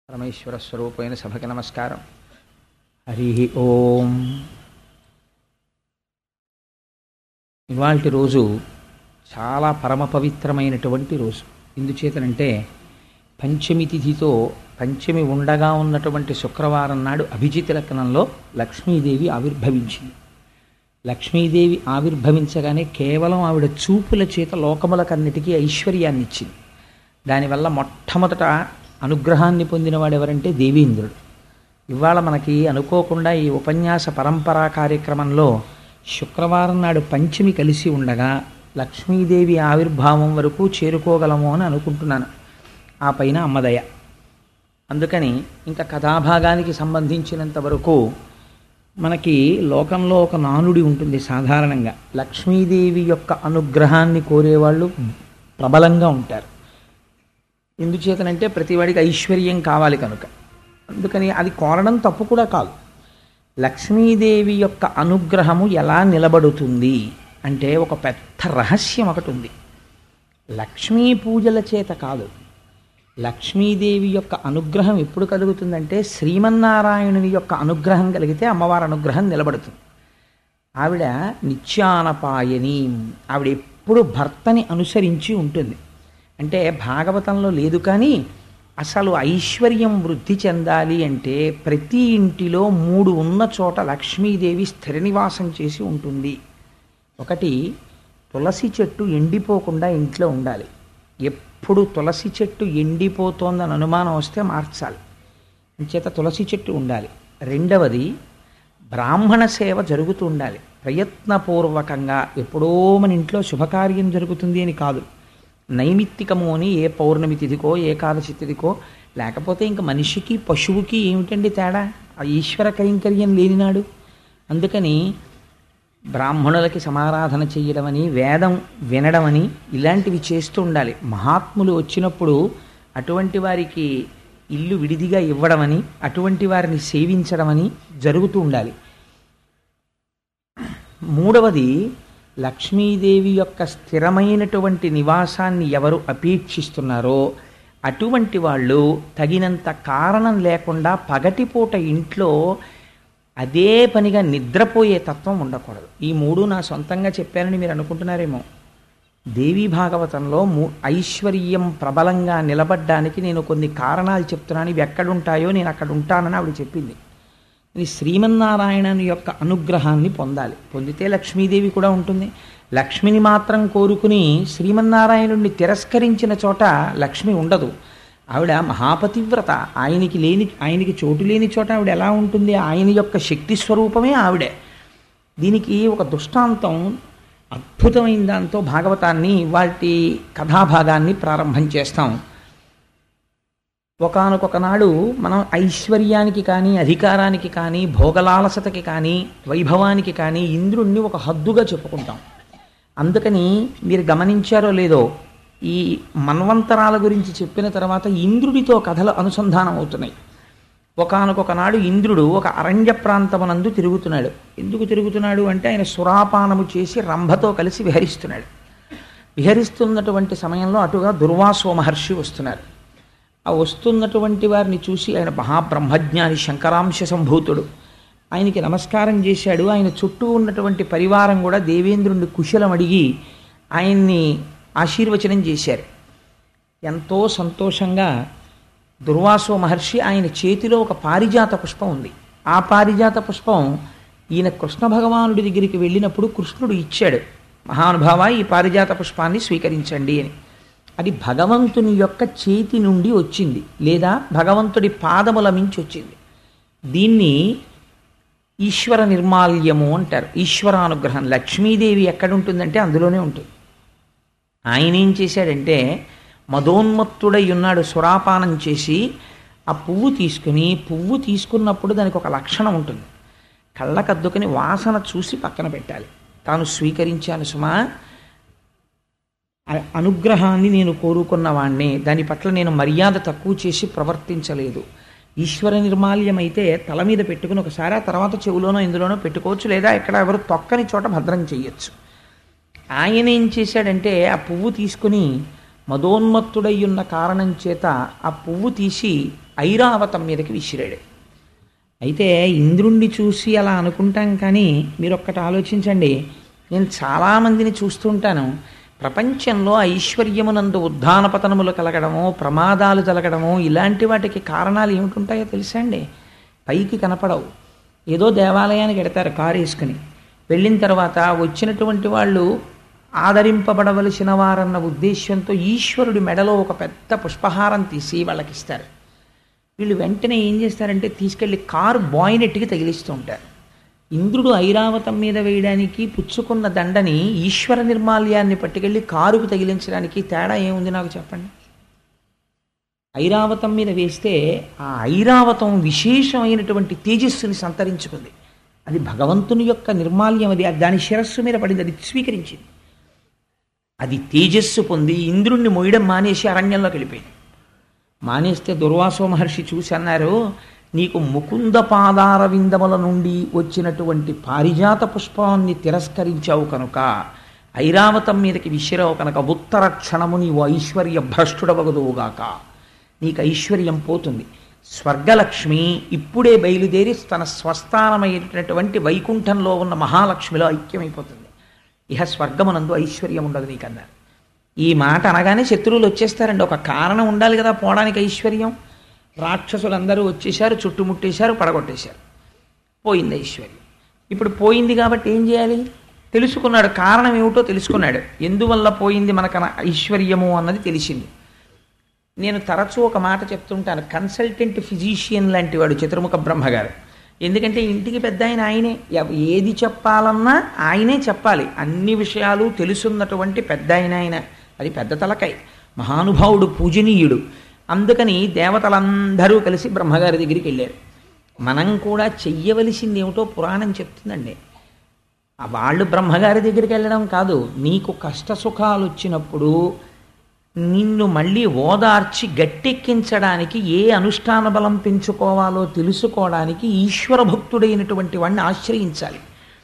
పరమేశ్వర స్వరూపమైన సభకి నమస్కారం. హరి ఓం. ఇవాల్టి రోజు చాలా పరమ పవిత్రమైనటువంటి రోజు. ఎందుచేతనంటే పంచమి తిథితో పంచమి ఉండగా ఉన్నటువంటి శుక్రవారం నాడు అభిజిత్ లగ్నంలో లక్ష్మీదేవి ఆవిర్భవించింది. లక్ష్మీదేవి ఆవిర్భవించగానే కేవలం ఆవిడ చూపుల చేత లోకములకన్నిటికీ ఐశ్వర్యాన్ని ఇచ్చింది. దానివల్ల మొట్టమొదట అనుగ్రహాన్ని పొందినవాడు ఎవరంటే దేవేంద్రుడు. ఇవాళ మనకి అనుకోకుండా ఈ ఉపన్యాస పరంపరా కార్యక్రమంలో శుక్రవారం నాడు పంచమి కలిసి ఉండగా లక్ష్మీదేవి ఆవిర్భావం వరకు చేరుకోగలము అని అనుకుంటున్నాను. ఆ పైన అమ్మదయ. అందుకని ఇంకా కథాభాగానికి సంబంధించినంత వరకు మనకి లోకంలో ఒక నానుడి ఉంటుంది. సాధారణంగా లక్ష్మీదేవి యొక్క అనుగ్రహాన్ని కోరేవాళ్ళు ప్రబలంగా ఉంటారు. ఎందుచేతనంటే ప్రతివాడికి ఐశ్వర్యం కావాలి కనుక. అందుకని అది కోరడం తప్పు కూడా కాదు. లక్ష్మీదేవి యొక్క అనుగ్రహము ఎలా నిలబడుతుంది అంటే ఒక పెద్ద రహస్యం ఒకటి ఉంది. లక్ష్మీ పూజల చేత కాదు. లక్ష్మీదేవి యొక్క అనుగ్రహం ఎప్పుడు కలుగుతుందంటే శ్రీమన్నారాయణుని యొక్క అనుగ్రహం కలిగితే అమ్మవారి అనుగ్రహం నిలబడుతుంది. ఆవిడ నిత్యానపాయని. ఆవిడ ఎప్పుడు భర్తని అనుసరించి ఉంటుంది. అంటే భాగవతంలో లేదు కానీ అసలు ఐశ్వర్యం వృద్ధి చెందాలి అంటే ప్రతి ఇంటిలో 3 ఉన్న చోట లక్ష్మీదేవి స్థిర నివాసం చేసి ఉంటుంది. ఒకటి, తులసి చెట్టు ఎండిపోకుండా ఇంట్లో ఉండాలి. ఎప్పుడు తులసి చెట్టు ఎండిపోతోందని అనుమానం వస్తే మార్చాలి. అంచేత తులసి చెట్టు ఉండాలి. రెండవది, బ్రాహ్మణ సేవ జరుగుతూ ఉండాలి ప్రయత్నపూర్వకంగా. ఎప్పుడో మన ఇంట్లో శుభకార్యం జరుగుతుంది అని కాదు, నైమిత్తికము అని ఏ పౌర్ణమి తిథికో ఏకాదశి తిథికో. లేకపోతే ఇంక మనిషికి పశువుకి ఏమిటండి తేడా? ఆ ఈశ్వర కైంకర్యం లేనినాడు. అందుకని బ్రాహ్మణులకి సమారాధన చేయడమని, వేదం వినడమని ఇలాంటివి చేస్తూ ఉండాలి. మహాత్ములు వచ్చినప్పుడు అటువంటి వారికి ఇల్లు విడిదిగా ఇవ్వడమని, అటువంటి వారిని సేవించడమని జరుగుతూ ఉండాలి. మూడవది, లక్ష్మీదేవి యొక్క స్థిరమైనటువంటి నివాసాన్ని ఎవరు అపేక్షిస్తున్నారో అటువంటి వాళ్ళు తగినంత కారణం లేకుండా పగటిపూట ఇంట్లో అదే పనిగా నిద్రపోయే తత్వం ఉండకూడదు. ఈ 3 నా సొంతంగా చెప్పానని మీరు అనుకుంటున్నారేమో. దేవీ భాగవతంలో ఐశ్వర్యం ప్రబలంగా నిలబడ్డానికి నేను కొన్ని కారణాలు చెప్తున్నాను. ఇవి ఎక్కడుంటాయో నేను అక్కడ ఉంటానని ఆవిడ చెప్పింది. ఇది శ్రీమన్నారాయణుని యొక్క అనుగ్రహాన్ని పొందాలి. పొందితే లక్ష్మీదేవి కూడా ఉంటుంది. లక్ష్మిని మాత్రం కోరుకుని శ్రీమన్నారాయణుడిని తిరస్కరించిన చోట లక్ష్మి ఉండదు. ఆవిడ మహాపతివ్రత. ఆయనకి చోటు లేని చోట ఆవిడ ఎలా ఉంటుంది? ఆయన యొక్క శక్తి స్వరూపమే ఆవిడే. దీనికి ఒక దృష్టాంతం, అద్భుతమైన దాంతో భాగవతాన్ని వాటి కథాభాగాన్ని ప్రారంభం చేస్తాం. ఒకానొక నాడు మనం ఐశ్వర్యానికి కానీ, అధికారానికి కానీ, భోగలాలసతకి కానీ, వైభవానికి కానీ ఇంద్రుణ్ణి ఒక హద్దుగా చెప్పుకుంటాం. అందుకని మీరు గమనించారో లేదో, ఈ మన్వంతరాల గురించి చెప్పిన తర్వాత ఇంద్రుడితో కథలు అనుసంధానం అవుతున్నాయి. ఒకానొక నాడు ఇంద్రుడు ఒక అరణ్య ప్రాంతమునందు తిరుగుతున్నాడు. ఎందుకు తిరుగుతున్నాడు అంటే ఆయన సురాపానము చేసి రంభతో కలిసి విహరిస్తున్నాడు. విహరిస్తున్నటువంటి సమయంలో అటుగా దుర్వాసో మహర్షి వస్తున్నారు. ఆ వస్తున్నటువంటి వారిని చూసి ఆయన మహాబ్రహ్మజ్ఞాని, శంకరాంశ సంభూతుడు. ఆయనకి నమస్కారం చేశాడు. ఆయన చుట్టూ ఉన్నటువంటి పరివారం కూడా దేవేంద్రుడిని కుశలం అడిగి ఆయన్ని ఆశీర్వచనం చేశారు. ఎంతో సంతోషంగా దుర్వాసో మహర్షి, ఆయన చేతిలో ఒక పారిజాత పుష్పం ఉంది. ఆ పారిజాత పుష్పం ఈయన కృష్ణ భగవానుడి దగ్గరికి వెళ్ళినప్పుడు కృష్ణుడు ఇచ్చాడు. మహానుభావ, ఈ పారిజాత పుష్పాన్ని స్వీకరించండి అని. అది భగవంతుని యొక్క చేతి నుండి వచ్చింది, లేదా భగవంతుడి పాదముల మించి వచ్చింది. దీన్ని ఈశ్వర నిర్మాల్యము అంటారు. ఈశ్వరానుగ్రహం. లక్ష్మీదేవి ఎక్కడుంటుందంటే అందులోనే ఉంటుంది. ఆయన ఏం చేశాడంటే మదోన్మత్తుడై ఉన్నాడు. సురాపానం చేసి ఆ పువ్వు తీసుకున్నప్పుడు దానికి ఒక లక్షణం ఉంటుంది. కళ్ళకద్దుకుని వాసన చూసి పక్కన పెట్టాలి. తాను స్వీకరించాను సుమా, అనుగ్రహాన్ని నేను కోరుకున్నవాణ్ణే, దాని పట్ల నేను మర్యాద తక్కువ చేసి ప్రవర్తించలేదు. ఈశ్వర నిర్మాల్యం అయితే తల మీద పెట్టుకుని ఒకసారి, ఆ తర్వాత చెవులోనో ఇందులోనో పెట్టుకోవచ్చు, లేదా ఎక్కడ ఎవరు తొక్కని చోట భద్రం చేయొచ్చు. ఆయన ఏం చేశాడంటే ఆ పువ్వు తీసుకుని మదోన్మత్తుడయ్యున్న కారణం చేత ఆ పువ్వు తీసి ఐరావతం మీదకి విసిరాడు. అయితే ఇంద్రుణ్ణి చూసి అలా అనుకుంటాం, కానీ మీరు ఒక్కటి ఆలోచించండి. నేను చాలామందిని చూస్తుంటాను, ప్రపంచంలో ఐశ్వర్యమునందు ఉద్ధాన పతనములు కలగడము, ప్రమాదాలు జరగడము, ఇలాంటి వాటికి కారణాలు ఏమిటుంటాయో తెలుసా అండి? పైకి కనపడవు. ఏదో దేవాలయానికి ఎడతారు కారు వేసుకుని, వెళ్ళిన తర్వాత వచ్చినటువంటి వాళ్ళు ఆదరింపబడవలసిన వారన్న ఉద్దేశ్యంతో ఈశ్వరుడి మెడలో ఒక పెద్ద పుష్పహారం తీసి వాళ్ళకి ఇస్తారు. వీళ్ళు వెంటనే ఏం చేస్తారంటే తీసుకెళ్ళి కారు బాయినెట్కి తగిలిస్తూ ఉంటారు. ఇంద్రుడు ఐరావతం మీద వేయడానికి పుచ్చుకున్న దండని ఈశ్వర నిర్మాల్యాన్ని పట్టుకెళ్ళి కారుకు తగిలించడానికి తేడా ఏముంది నాకు చెప్పండి? ఐరావతం మీద వేస్తే ఆ ఐరావతం విశేషమైనటువంటి తేజస్సుని సంతరించుకుంది. అది భగవంతుని యొక్క నిర్మాల్యం, అది దాని శిరస్సు మీద పడింది, అది స్వీకరించింది. అది తేజస్సు పొంది ఇంద్రుణ్ణి మోయడం మానేసి అరణ్యంలోకి వెళ్ళిపోయింది. మానేస్తే దుర్వాసో మహర్షి చూసి అన్నారు, నీకు ముకుంద పాదార విందముల నుండి వచ్చినటువంటి పారిజాత పుష్పాన్ని తిరస్కరించావు కనుక, ఐరావతం మీదకి విసిరావు కనుక ఉత్తర క్షణము నీవు ఐశ్వర్య భ్రష్టుడవగదువుగాక, నీకు ఐశ్వర్యం పోతుంది. స్వర్గలక్ష్మి ఇప్పుడే బయలుదేరి తన స్వస్థానమైనటువంటి వైకుంఠంలో ఉన్న మహాలక్ష్మిలో ఐక్యమైపోతుంది. ఇహ స్వర్గమునందు ఐశ్వర్యం ఉండదు నీకన్నారు. ఈ మాట అనగానే శత్రువులు వచ్చేస్తారండి. ఒక కారణం ఉండాలి కదా పోవడానికి ఐశ్వర్యం. రాక్షసులందరూ వచ్చేశారు, చుట్టుముట్టేశారు, పడగొట్టేశారు, పోయింది ఐశ్వర్యం. ఇప్పుడు పోయింది కాబట్టి ఏం చేయాలి? తెలుసుకున్నాడు, కారణం ఏమిటో తెలుసుకున్నాడు. ఎందువల్ల పోయింది మనకు ఐశ్వర్యము అన్నది తెలిసింది. నేను తరచూ ఒక మాట చెప్తుంటాను, కన్సల్టెంట్ ఫిజీషియన్ లాంటి వాడు చతుర్ముఖ బ్రహ్మగారు. ఎందుకంటే ఇంటికి పెద్ద ఏది ఏది చెప్పాలన్నా ఆయనే చెప్పాలి. అన్ని విషయాలు తెలుసున్నటువంటి పెద్ద ఆయన. అది పెద్ద తలకాయ, మహానుభావుడు, పూజనీయుడు. అందుకని దేవతలందరూ కలిసి బ్రహ్మగారి దగ్గరికి వెళ్ళారు. మనం కూడా చెయ్యవలసింది ఏమిటో పురాణం చెప్తుందండి. వాళ్ళు బ్రహ్మగారి దగ్గరికి వెళ్ళడం కాదు, నీకు కష్ట సుఖాలు వచ్చినప్పుడు నిన్ను మళ్ళీ ఓదార్చి గట్టెక్కించడానికి ఏ అనుష్ఠాన బలం పెంచుకోవాలో తెలుసుకోవడానికి ఈశ్వర భక్తుడైనటువంటి వాడిని ఆశ్రయించాలి.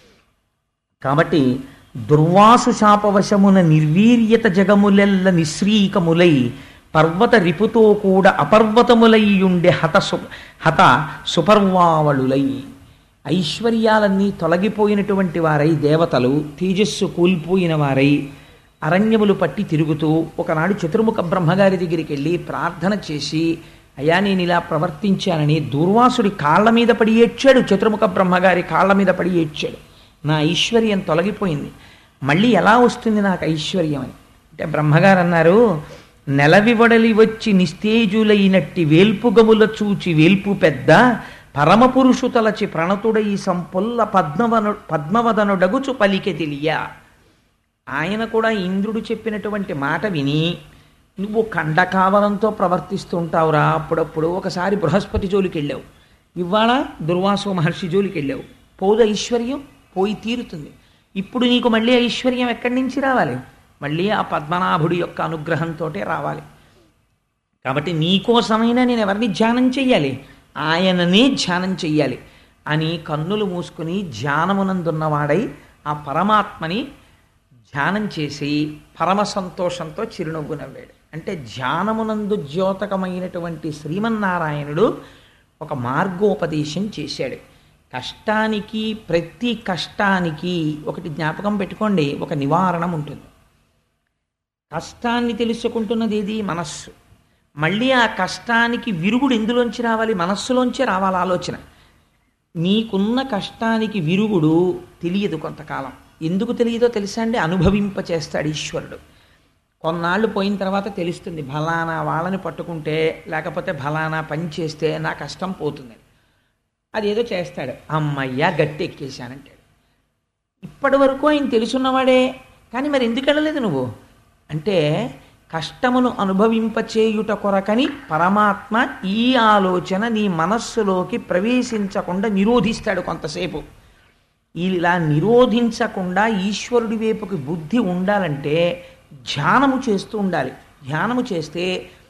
కాబట్టి దుర్వాసు శాపవశమున నిర్వీర్యత జగములెల్ల నిశ్రీకములై పర్వత రిపుతో కూడా అపర్వతములయ్యుండే హత సుపర్వావళులై, ఐశ్వర్యాలన్నీ తొలగిపోయినటువంటి వారై, దేవతలు తేజస్సు కోల్పోయిన వారై అరణ్యములు పట్టి తిరుగుతూ ఒకనాడు చతుర్ముఖ బ్రహ్మగారి దగ్గరికి వెళ్ళి ప్రార్థన చేసి, అయ్యా నేను ఇలా ప్రవర్తించానని దూర్వాసుడి కాళ్ళ మీద పడి ఏడ్చాడు. చతుర్ముఖ బ్రహ్మగారి కాళ్ళ మీద పడి ఏడ్చాడు, నా ఐశ్వర్యం తొలగిపోయింది, మళ్ళీ ఎలా వస్తుంది నాకు ఐశ్వర్యం అని. అంటే బ్రహ్మగారు అన్నారు, నెలవివడలి వచ్చి నిస్తేజులైనట్టి వేల్పుగముల చూచి వేల్పు పెద్ద పరమపురుషు తలచి ప్రణతుడై సంపొల్ల పద్మవదనుడగుచు పలికె తెలియ. ఆయన కూడా ఇంద్రుడు చెప్పినటువంటి మాట విని, నువ్వు ఖండకావలంతో ప్రవర్తిస్తూ ఉంటావురా, అప్పుడప్పుడు ఒకసారి బృహస్పతి జోలికి వెళ్ళావు, ఇవాళ దుర్వాసో మహర్షి జోలికి వెళ్ళావు, పోదు ఐశ్వర్యం, పోయి తీరుతుంది. ఇప్పుడు నీకు మళ్ళీ ఐశ్వర్యం ఎక్కడి నుంచి రావాలి? మళ్ళీ ఆ పద్మనాభుడి యొక్క అనుగ్రహంతో రావాలి. కాబట్టి నీకోసమైనా నేను ఎవరిని ధ్యానం చెయ్యాలి? ఆయననే ధ్యానం చెయ్యాలి అని కన్నులు మూసుకుని ధ్యానమునందున్నవాడై ఆ పరమాత్మని ధ్యానం చేసి పరమ సంతోషంతో చిరునవ్వు నవ్వాడు. అంటే ధ్యానమునందు ద్యోతకమైనటువంటి శ్రీమన్నారాయణుడు ఒక మార్గోపదేశం చేశాడు. కష్టానికి, ప్రతి కష్టానికి ఒకటి జ్ఞాపకం పెట్టుకోండి, ఒక నివారణం ఉంటుంది. కష్టాన్ని తెలుసుకుంటున్నది ఏది? మనస్సు. మళ్ళీ ఆ కష్టానికి విరుగుడు ఎందులోంచి రావాలి? మనస్సులోంచే రావాలి ఆలోచన. నీకున్న కష్టానికి విరుగుడు తెలియదు కొంతకాలం. ఎందుకు తెలియదో తెలుసా అండి? అనుభవింపచేస్తాడు ఈశ్వరుడు. కొన్నాళ్ళు పోయిన తర్వాత తెలుస్తుంది, ఫలానా వాళ్ళని పట్టుకుంటే లేకపోతే ఫలానా పని చేస్తే నా కష్టం పోతుంది. అదేదో చేస్తాడు, అమ్మయ్యా గట్టి ఎక్కేశానంటాడు. ఇప్పటి వరకు ఆయన తెలుసున్నవాడే, కానీ మరి ఎందుకు వెళ్ళలేదు నువ్వు అంటే, కష్టమును అనుభవింపచేయుట కొరకని పరమాత్మ ఈ ఆలోచన నీ మనస్సులోకి ప్రవేశించకుండా నిరోధిస్తాడు కొంతసేపు. ఇలా నిరోధించకుండా ఈశ్వరుడి వైపుకి బుద్ధి ఉండాలంటే ధ్యానము చేస్తూ ఉండాలి. ధ్యానము చేస్తే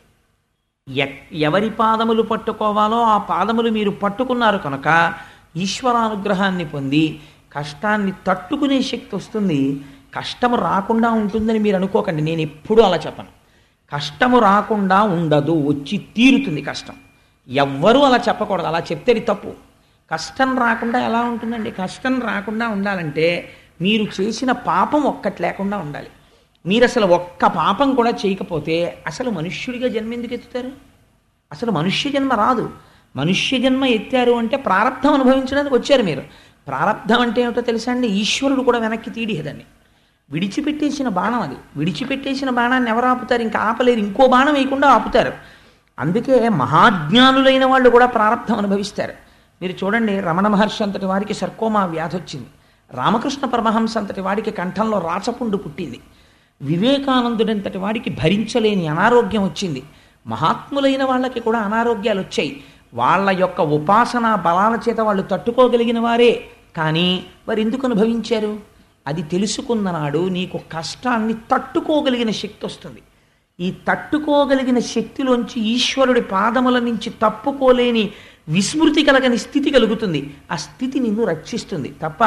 ఎవరి పాదములు పట్టుకోవాలో ఆ పాదములు మీరు పట్టుకున్నారు కనుక ఈశ్వరానుగ్రహాన్ని పొంది కష్టాన్ని తట్టుకునే శక్తి వస్తుంది. కష్టము రాకుండా ఉంటుందని మీరు అనుకోకండి, నేను ఎప్పుడూ అలా చెప్పను. కష్టము రాకుండా ఉండదు, వచ్చి తీరుతుంది కష్టం. ఎవ్వరూ అలా చెప్పకూడదు, అలా చెప్తే అది తప్పు. కష్టం రాకుండా ఎలా ఉంటుందండి? కష్టం రాకుండా ఉండాలంటే మీరు చేసిన పాపం ఒక్కటి లేకుండా ఉండాలి. మీరు అసలు ఒక్క పాపం కూడా చేయకపోతే అసలు మనుష్యుడిగా జన్మ ఎందుకు ఎత్తుతారు? అసలు మనుష్య జన్మ రాదు. మనుష్య జన్మ ఎత్తారు అంటే ప్రారంధం అనుభవించడానికి వచ్చారు మీరు. ప్రారంధం అంటే ఏమిటో తెలుసా అండి? ఈశ్వరుడు కూడా వెనక్కి తీడిహదాన్ని విడిచిపెట్టేసిన బాణం అది. విడిచిపెట్టేసిన బాణాన్ని ఎవరు ఆపుతారు? ఇంకా ఆపలేరు, ఇంకో బాణం వేయకుండా ఆపుతారు. అందుకే మహాజ్ఞానులైన వాళ్ళు కూడా ప్రారంధం అనుభవిస్తారు. మీరు చూడండి, రమణ మహర్షి అంతటి వారికి సర్కోమా వ్యాధి వచ్చింది. రామకృష్ణ పరమహంస అంతటి వాడికి కంఠంలో రాచపుండు పుట్టింది. వివేకానందుడంతటి వాడికి భరించలేని అనారోగ్యం వచ్చింది. మహాత్ములైన వాళ్ళకి కూడా అనారోగ్యాలు వచ్చాయి. వాళ్ళ యొక్క ఉపాసన బలాల చేత వాళ్ళు తట్టుకోగలిగిన వారే. కానీ వారు ఎందుకు అనుభవించారు? అది తెలుసుకున్న నాడు నీకు కష్టాన్ని తట్టుకోగలిగిన శక్తి వస్తుంది. ఈ తట్టుకోగలిగిన శక్తిలోంచి ఈశ్వరుడి పాదముల నుంచి తప్పుకోలేని విస్మృతి కలగని స్థితి కలుగుతుంది. ఆ స్థితి నిన్ను రక్షిస్తుంది తప్ప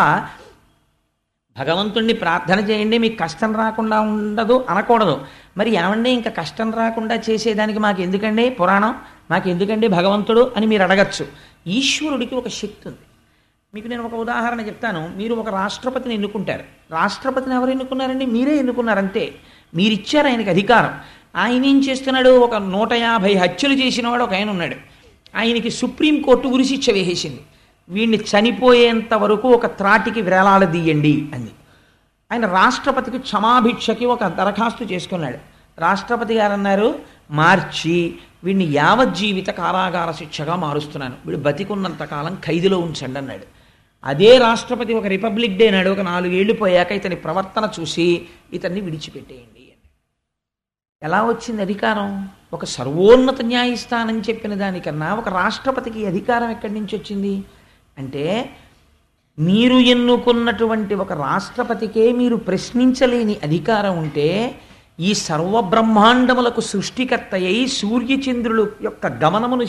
భగవంతుణ్ణి ప్రార్థన చేయండి మీకు కష్టం రాకుండా ఉండదు అనకూడదు. మరి ఏమండి ఇంకా కష్టం రాకుండా చేసేదానికి మాకు ఎందుకండి పురాణం, మాకు ఎందుకండి భగవంతుడు అని మీరు అడగచ్చు. ఈశ్వరుడికి ఒక శక్తి ఉంది. మీకు నేను ఒక ఉదాహరణ చెప్తాను. మీరు ఒక రాష్ట్రపతిని ఎన్నుకుంటారు. రాష్ట్రపతిని ఎవరు ఎన్నుకున్నారండి? మీరే ఎన్నుకున్నారంతే. మీరిచ్చారు ఆయనకి అధికారం. ఆయన ఏం చేస్తున్నాడు? ఒక 150 హత్యలు చేసినవాడు ఒక ఆయన ఉన్నాడు. ఆయనకి సుప్రీంకోర్టు ఉరిశిక్ష వేసేసింది. వీడిని చనిపోయేంత వరకు ఒక త్రాటికి వేలాడదీయండి అంది. ఆయన రాష్ట్రపతికి క్షమాభిక్షకి ఒక దరఖాస్తు చేసుకున్నాడు. రాష్ట్రపతి గారు అన్నారు, మార్చి వీడిని యావజ్జీవిత కారాగార శిక్షగా మారుస్తున్నాను, వీడు బతికున్నంతకాలం ఖైదులో ఉంచండి అన్నాడు. అదే రాష్ట్రపతి ఒక రిపబ్లిక్ డే నాడు ఒక 4 ఏళ్లు పోయాక ఇతని ప్రవర్తన చూసి ఇతన్ని విడిచిపెట్టేయండి. ఎలా వచ్చింది అధికారం? ఒక సర్వోన్నత న్యాయస్థానం చెప్పిన దానికన్నా ఒక రాష్ట్రపతికి అధికారం ఎక్కడి నుంచి వచ్చింది అంటే, మీరు ఎన్నుకున్నటువంటి ఒక రాష్ట్రపతికే మీరు ప్రశ్నించలేని అధికారం ఉంటే, ఈ సర్వబ్రహ్మాండములకు సృష్టికర్త అయి సూర్యచంద్రుల యొక్క గమనమును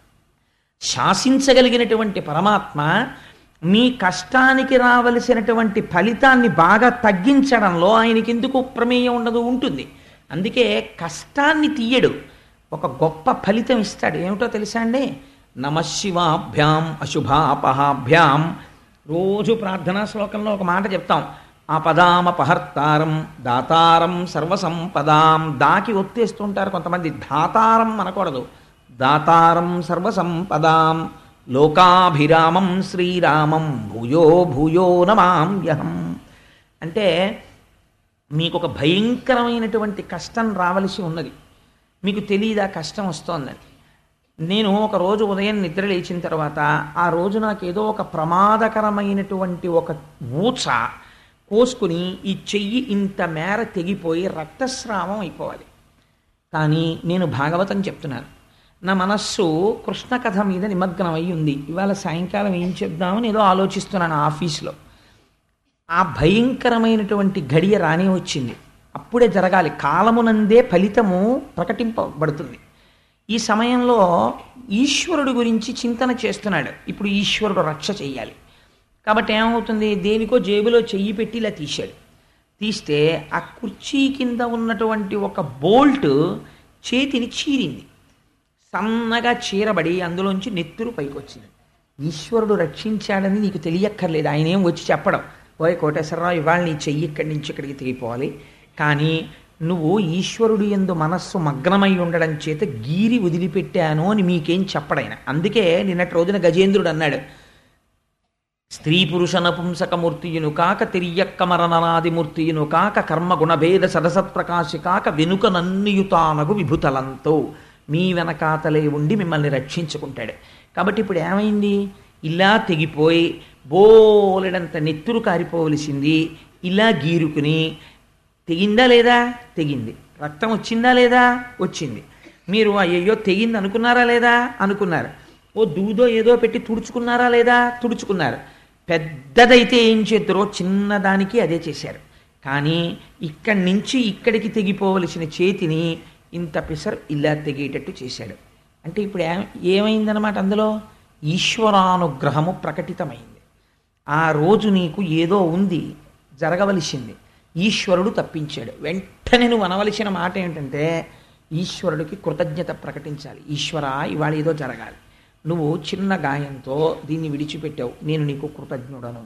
శాసించగలిగినటువంటి పరమాత్మ మీ కష్టానికి రావలసినటువంటి ఫలితాన్ని బాగా తగ్గించడంలో ఆయనకి ఎందుకు ప్రమేయం ఉండదు? ఉంటుంది. అందుకే కష్టాన్ని తీయడు, ఒక గొప్ప ఫలితం ఇస్తాడు. ఏమిటో తెలుసా అండి? నమశివాభ్యాం అశుభాపహాభ్యాం. రోజు ప్రార్థనా శ్లోకంలో ఒక మాట చెప్తాం, ఆపదామపహర్తారం దాతారం సర్వసంపదాం. దాకి ఒత్తేస్తుంటారు కొంతమంది, దాతారం అనకూడదు, దాతారం సర్వసంపదాం లోకాభిరామం శ్రీరామం భూయో భూయో నమామ్యహం. అంటే మీకు ఒక భయంకరమైనటువంటి కష్టం రావలసి ఉన్నది, మీకు తెలియదా కష్టం వస్తోందని. నేను ఒక రోజు ఉదయం నిద్ర లేచిన తర్వాత ఆ రోజు నాకు ఏదో ఒక ప్రమాదకరమైనటువంటి ఒక ఊచ కోసుకుని ఈ చెయ్యి ఇంత మేర తెగిపోయి రక్తస్రావం అయిపోవాలి. కానీ నేను భాగవతం చెప్తున్నాను, నా మనస్సు కృష్ణ కథ మీద నిమగ్నం అయి ఉంది. ఇవాళ సాయంకాలం ఏం చెప్దామని ఏదో ఆలోచిస్తున్నాను ఆఫీస్లో. ఆ భయంకరమైనటువంటి గడియ రానే వచ్చింది. అప్పుడే జరగాలి, కాలమునందే ఫలితము ప్రకటింపబడుతుంది. ఈ సమయంలో ఈశ్వరుడు గురించి చింతన చేస్తున్నాడు. ఇప్పుడు ఈశ్వరుడు రక్ష చెయ్యాలి కాబట్టి ఏమవుతుంది, దేనికో జేబులో చెయ్యి పెట్టి ఇలా తీశాడు. తీస్తే ఆ కుర్చీ కింద ఉన్నటువంటి ఒక బోల్ట్ చేతిని చీరింది. సన్నగా చీరబడి అందులోంచి నెత్తురు పైకి వచ్చింది. ఈశ్వరుడు రక్షించాడని నీకు తెలియక్కర్లేదు, ఆయన ఏం వచ్చి చెప్పడం, ఓయ్ కోటేశ్వరరావు ఇవాళ నీ చెయ్యి ఇక్కడి నుంచి ఇక్కడికి తెగిపోవాలి. కానీ నువ్వు ఈశ్వరుడు యందు మనస్సు మగ్నమై ఉండడం చేత గీరి వదిలిపెట్టాను అని మీకేం చెప్పడైనా. అందుకే నిన్నటి రోజున గజేంద్రుడు అన్నాడు, స్త్రీ పురుష నపుంసకమూర్తియును కాక తిరియక్కమరనాదిమూర్తియును కాక కర్మ గుణభేద సదసత్ప్రకాశి కాక వెనుక నన్నియుతానగు విభుతలంతో మీ వెనకాతలే ఉండి మిమ్మల్ని రక్షించుకుంటాడు. కాబట్టి ఇప్పుడు ఏమైంది, ఇలా తెగిపోయి బోలెడంత నెత్తురు కారిపోవలసింది ఇలా గీరుకుని తెగిందా లేదా? తెగింది. రక్తం వచ్చిందా లేదా? వచ్చింది. మీరు అయ్యో తెగింది అనుకున్నారా లేదా? అనుకున్నారు. ఓ దూదో ఏదో పెట్టి తుడుచుకున్నారా లేదా? తుడుచుకున్నారు. పెద్దదైతే ఏం చేద్దరో చిన్నదానికి అదే చేశారు. కానీ ఇక్కడి నుంచి ఇక్కడికి తెగిపోవలసిన చేతిని ఇంత పిసర్ ఇలా తెగేటట్టు చేశాడు. అంటే ఇప్పుడు ఏమైందనమాట, అందులో ఈశ్వరానుగ్రహము ప్రకటితమైంది. ఆ రోజు నీకు ఏదో ఉంది జరగవలసింది, ఈశ్వరుడు తప్పించాడు. వెంటనే నువ్వు అనవలసిన మాట ఏంటంటే, ఈశ్వరుడికి కృతజ్ఞత ప్రకటించాలి. ఈశ్వర, ఇవాళ ఏదో జరగాలి, నువ్వు చిన్న గాయంతో దీన్ని విడిచిపెట్టావు, నేను నీకు కృతజ్ఞుడను.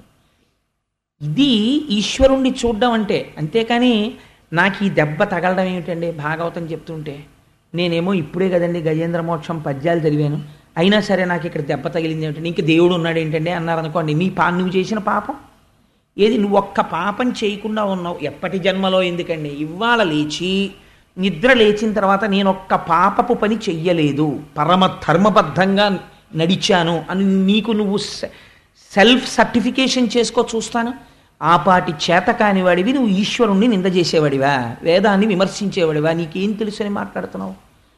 ఇది ఈశ్వరుణ్ణి చూడడం అంటే. అంతేకాని నాకు ఈ దెబ్బ తగలడం ఏమిటండి భాగవతం చెప్తుంటే, నేనేమో ఇప్పుడే కదండి గజేంద్ర మోక్షం పద్యాలు చదివాను, అయినా సరే నాకు ఇక్కడ దెబ్బ తగిలింది ఏమిటండి, ఇంక దేవుడు ఉన్నాడు ఏంటండి అన్నారనుకోండి, నువ్వు చేసిన పాపం ఏది? నువ్వు ఒక్క పాపం చేయకుండా ఉన్నావు. ఎప్పటి జన్మలో ఎందుకండి, ఇవాళ లేచి నిద్ర లేచిన తర్వాత నేను ఒక్క పాపపు పని చెయ్యలేదు, పరమ ధర్మబద్ధంగా నడిచాను అని నీకు నువ్వు సెల్ఫ్ సర్టిఫికేషన్ చేసుకో చూస్తాను. ఆ పాటి చేత కానివాడివి నువ్వు ఈశ్వరుణ్ణి నింద చేసేవాడివా, వేదాన్ని విమర్శించేవాడివా, నీకేం తెలుసని మాట్లాడుతున్నావు?